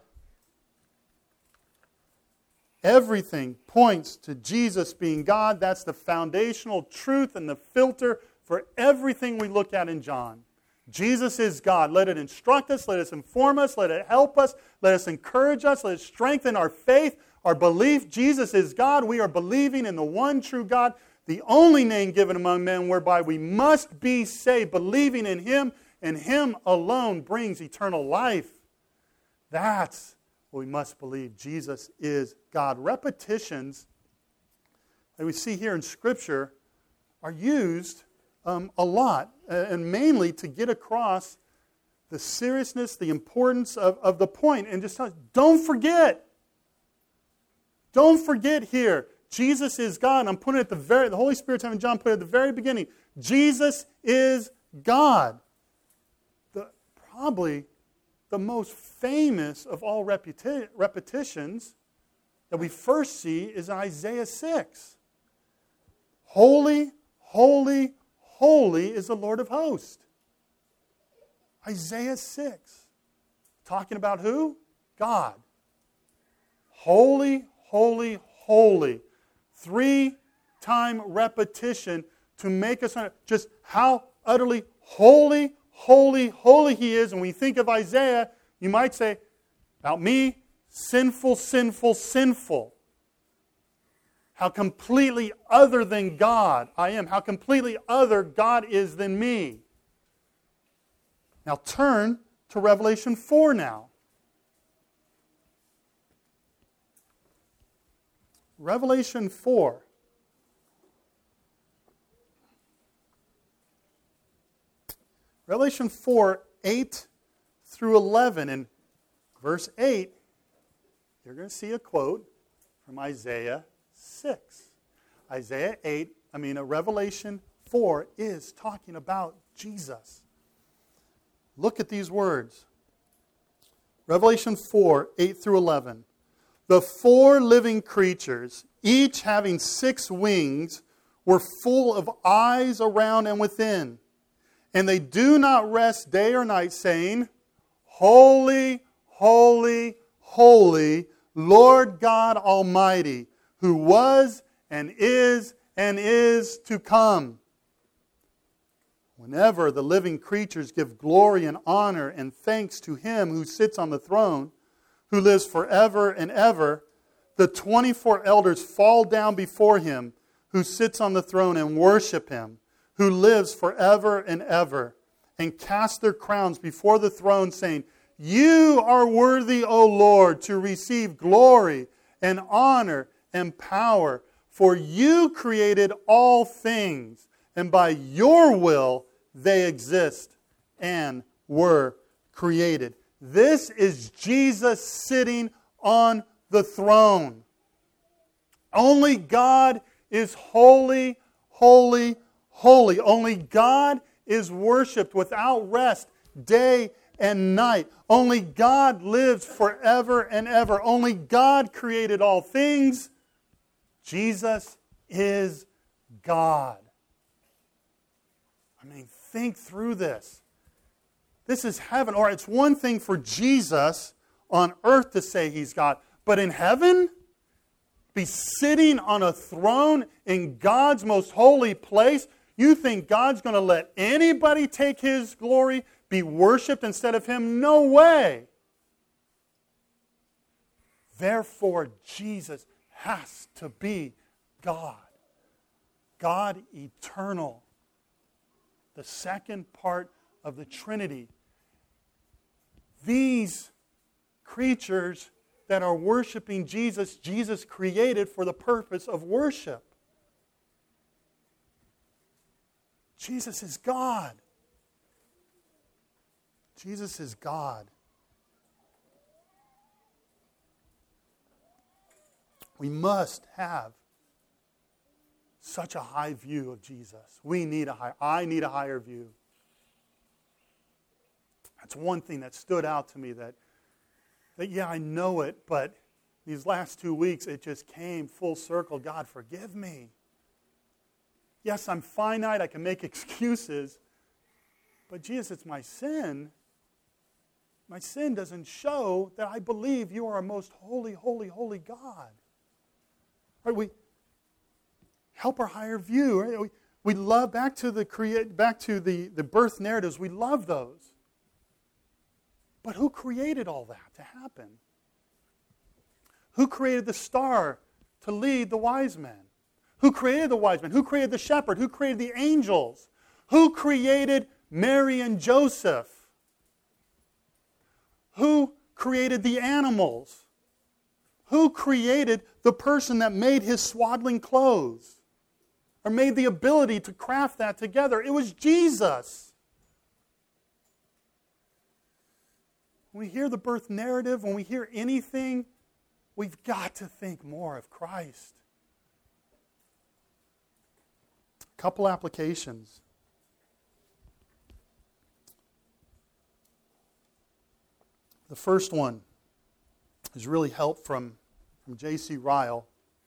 Everything points to Jesus being God. That's the foundational truth and the filter for everything we look at in John. Jesus is God. Let it instruct us. Let us inform us. Let it help us. Let us encourage us. Let it strengthen our faith, our belief. Jesus is God. We are believing in the one true God, the only name given among men whereby we must be saved. Believing in Him and Him alone brings eternal life. That's what we must believe. Jesus is God. Repetitions that we see here in Scripture are used a lot, and mainly to get across the seriousness, the importance of the point. And just don't forget. Don't forget here. Jesus is God. And I'm putting it at the Holy Spirit's having John put it at the very beginning. Jesus is God. Probably the most famous of all repetitions that we first see is Isaiah 6. Holy, holy, holy is the Lord of hosts. Isaiah 6. Talking about who? God. Holy, holy, holy. 3-time repetition to make us just how utterly holy, holy, holy He is. And when you think of Isaiah, you might say, about me, sinful, sinful, sinful. How completely other than God I am. How completely other God is than me. Now turn to Revelation 4 now. Revelation 4. Revelation 4, 8 through 11. In verse 8, you're going to see a quote from Isaiah 6. Revelation 4 is talking about Jesus. Look at these words. Revelation 4, 8 through 11. The 4 living creatures, each having 6 wings, were full of eyes around and within. And they do not rest day or night, saying, Holy, holy, holy, Lord God Almighty, who was and is to come. Whenever the living creatures give glory and honor and thanks to Him who sits on the throne, who lives forever and ever, the 24 elders fall down before Him who sits on the throne and worship Him, who lives forever and ever, and cast their crowns before the throne, saying, You are worthy, O Lord, to receive glory and honor and power, for You created all things, and by Your will they exist and were created. This is Jesus sitting on the throne. Only God is holy, holy, holy. Only God is worshipped without rest, day and night. Only God lives forever and ever. Only God created all things. Jesus is God. Think through this. This is heaven. Or it's one thing for Jesus on earth to say He's God. But in heaven, be sitting on a throne in God's most holy place. You think God's going to let anybody take His glory, be worshipped instead of Him? No way. Therefore, Jesus has to be God. God eternal. The second part of the Trinity. These creatures that are worshiping Jesus, Jesus created for the purpose of worship. Jesus is God. Jesus is God. We must have such a high view of Jesus. I need a higher view. That's one thing that stood out to me that yeah, I know it, but these last 2 weeks it just came full circle. God, forgive me. Yes, I'm finite, I can make excuses, but Jesus, it's my sin. My sin doesn't show that I believe You are a most holy, holy, holy God. Right, we help our higher view. Right? We love back to the birth narratives. We love those. But who created all that to happen? Who created the star to lead the wise men? Who created the wise men? Who created the shepherd? Who created the angels? Who created Mary and Joseph? Who created the animals? Who created the person that made his swaddling clothes? Or made the ability to craft that together? It was Jesus. When we hear the birth narrative, when we hear anything, we've got to think more of Christ. A couple applications. The first one is really help from J.C. Ryle.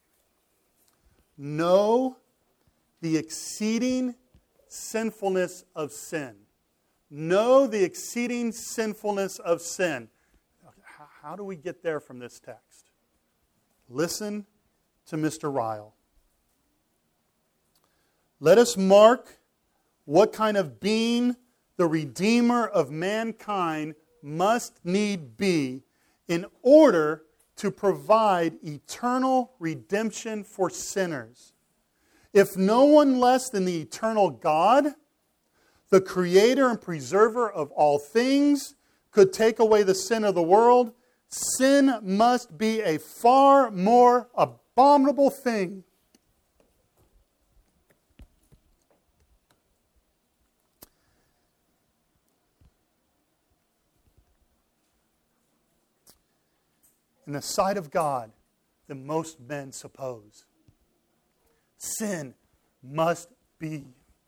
Know the exceeding sinfulness of sin. Know the exceeding sinfulness of sin. How do we get there from this text? Listen to Mr. Ryle. Let us mark what kind of being the Redeemer of mankind must need be in order to provide eternal redemption for sinners. If no one less than the eternal God, the Creator and Preserver of all things, could take away the sin of the world, sin must be a far more abominable thing. In the sight of God than most men suppose. Sin must be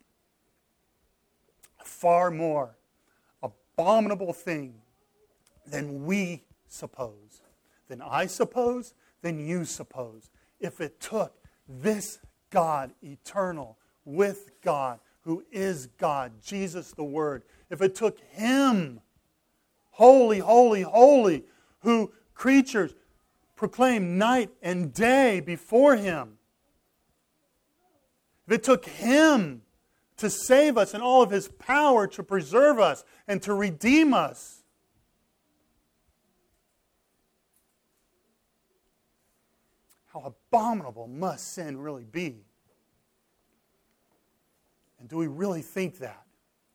a far more abominable thing than we suppose, than I suppose, than you suppose. If it took this God eternal with God, who is God, Jesus the Word, if it took Him, holy, holy, holy, who creatures proclaim night and day before Him. If it took Him to save us and all of His power to preserve us and to redeem us, how abominable must sin really be? And do we really think that?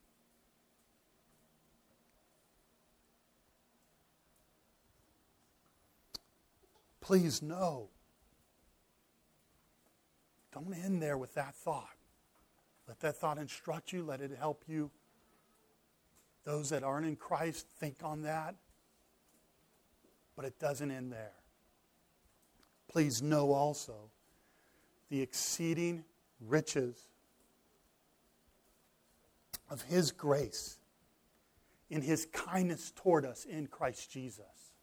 Please know. Don't end there with that thought. Let that thought instruct you. Let it help you. Those that aren't in Christ, think on that. But it doesn't end there. Please know also the exceeding riches of His grace in His kindness toward us in Christ Jesus.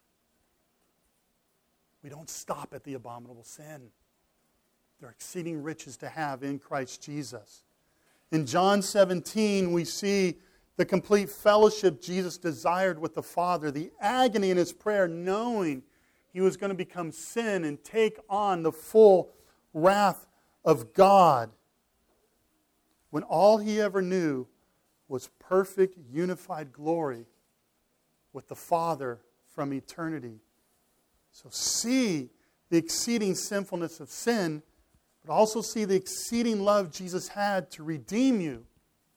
We don't stop at the abominable sin. There are exceeding riches to have in Christ Jesus. In John 17, we see the complete fellowship Jesus desired with the Father, the agony in His prayer, knowing He was going to become sin and take on the full wrath of God, when all He ever knew was perfect, unified glory with the Father from eternity. So see the exceeding sinfulness of sin, but also see the exceeding love Jesus had to redeem you.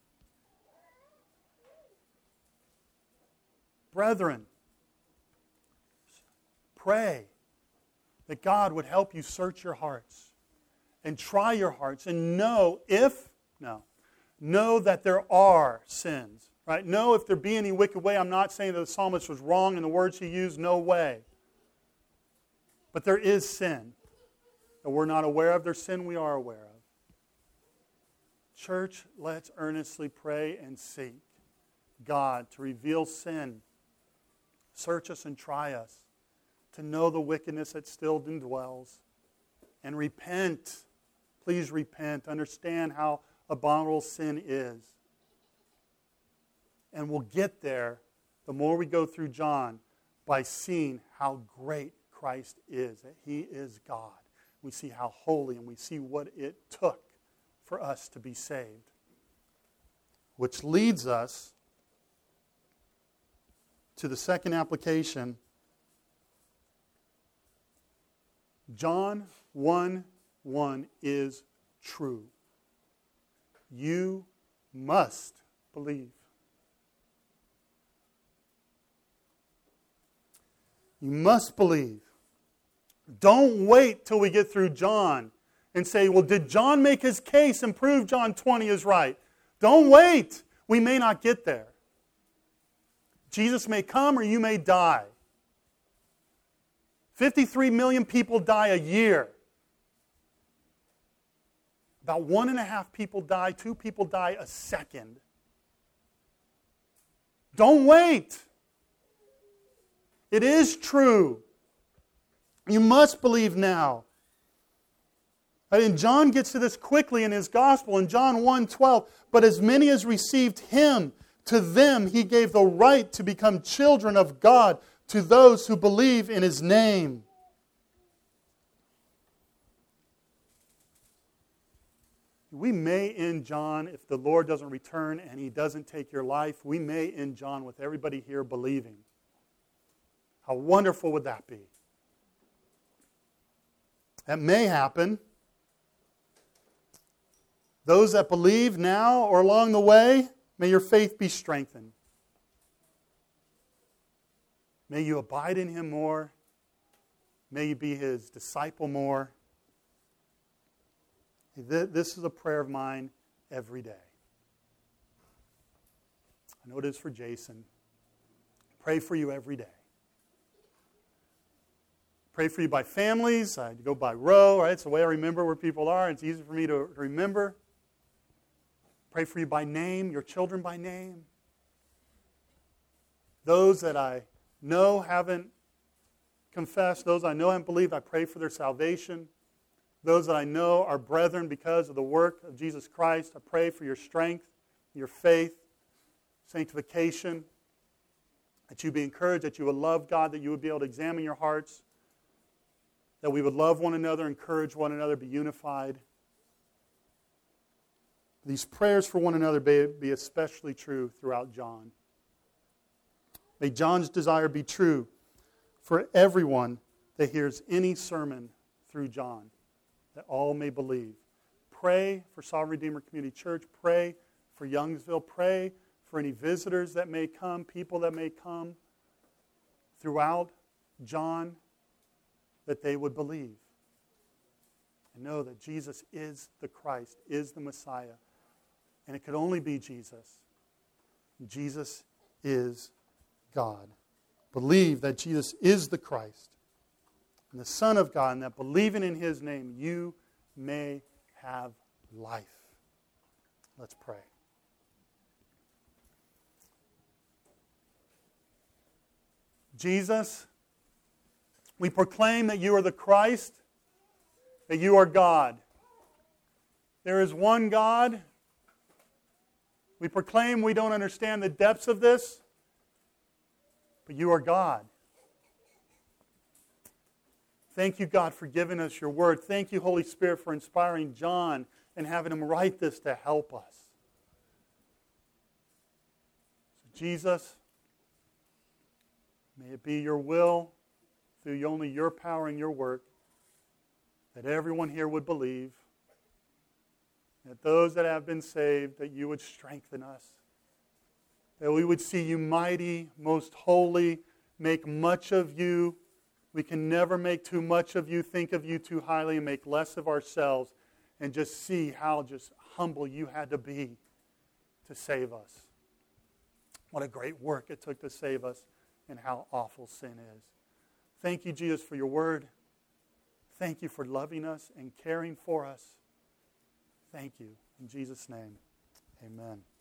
Brethren, pray that God would help you search your hearts and try your hearts and know that there are sins. Right? Know if there be any wicked way. I'm not saying that the psalmist was wrong in the words he used, no way. But there is sin that we're not aware of. There's sin we are aware of. Church, let's earnestly pray and seek God to reveal sin. Search us and try us, to know the wickedness that still indwells. And repent. Please repent. Understand how abominable sin is. And we'll get there, the more we go through John, by seeing how great Christ is, that He is God. We see how holy, and we see what it took for us to be saved. Which leads us to the second application. John 1:1 is true. You must believe. You must believe. Don't wait till we get through John and say, well, did John make his case and prove John 20 is right? Don't wait. We may not get there. Jesus may come or you may die. 53 million people die a year. About 1.5 people die, 2 people die a second. Don't wait. It is true. You must believe now. And John gets to this quickly in his gospel in John 1:12. But as many as received Him, to them He gave the right to become children of God, to those who believe in His name. You we may end John, if the Lord doesn't return and He doesn't take your life, we may end John with everybody here believing. How wonderful would that be? That may happen. Those that believe now or along the way, may your faith be strengthened. May you abide in Him more. May you be His disciple more. This is a prayer of mine every day. I know it is for Jason. Pray for you every day. Pray for you by families. I go by row, right? It's the way I remember where people are. It's easy for me to remember. Pray for you by name, your children by name. Those that I know haven't confessed, those I know haven't believed, I pray for their salvation. Those that I know are brethren because of the work of Jesus Christ, I pray for your strength, your faith, sanctification, that you be encouraged, that you would love God, that you would be able to examine your hearts, that we would love one another, encourage one another, be unified. These prayers for one another be especially true throughout John. May John's desire be true for everyone that hears any sermon through John, that all may believe. Pray for Sovereign Redeemer Community Church. Pray for Youngsville. Pray for any visitors that may come, people that may come throughout John, that they would believe and know that Jesus is the Christ, is the Messiah. And it could only be Jesus. Jesus is God. Believe that Jesus is the Christ and the Son of God, and that believing in His name you may have life. Let's pray. Jesus, we proclaim that you are the Christ, that you are God. There is one God. We proclaim we don't understand the depths of this, but you are God. Thank you, God, for giving us your word. Thank you, Holy Spirit, for inspiring John and having him write this to help us. So, Jesus, may it be your will, through only your power and your work, that everyone here would believe, that those that have been saved, that you would strengthen us, that we would see you mighty, most holy, make much of you. We can never make too much of you, think of you too highly, and make less of ourselves, and just see how just humble you had to be to save us. What a great work it took to save us, and how awful sin is. Thank you, Jesus, for your word. Thank you for loving us and caring for us. Thank you. In Jesus' name, amen.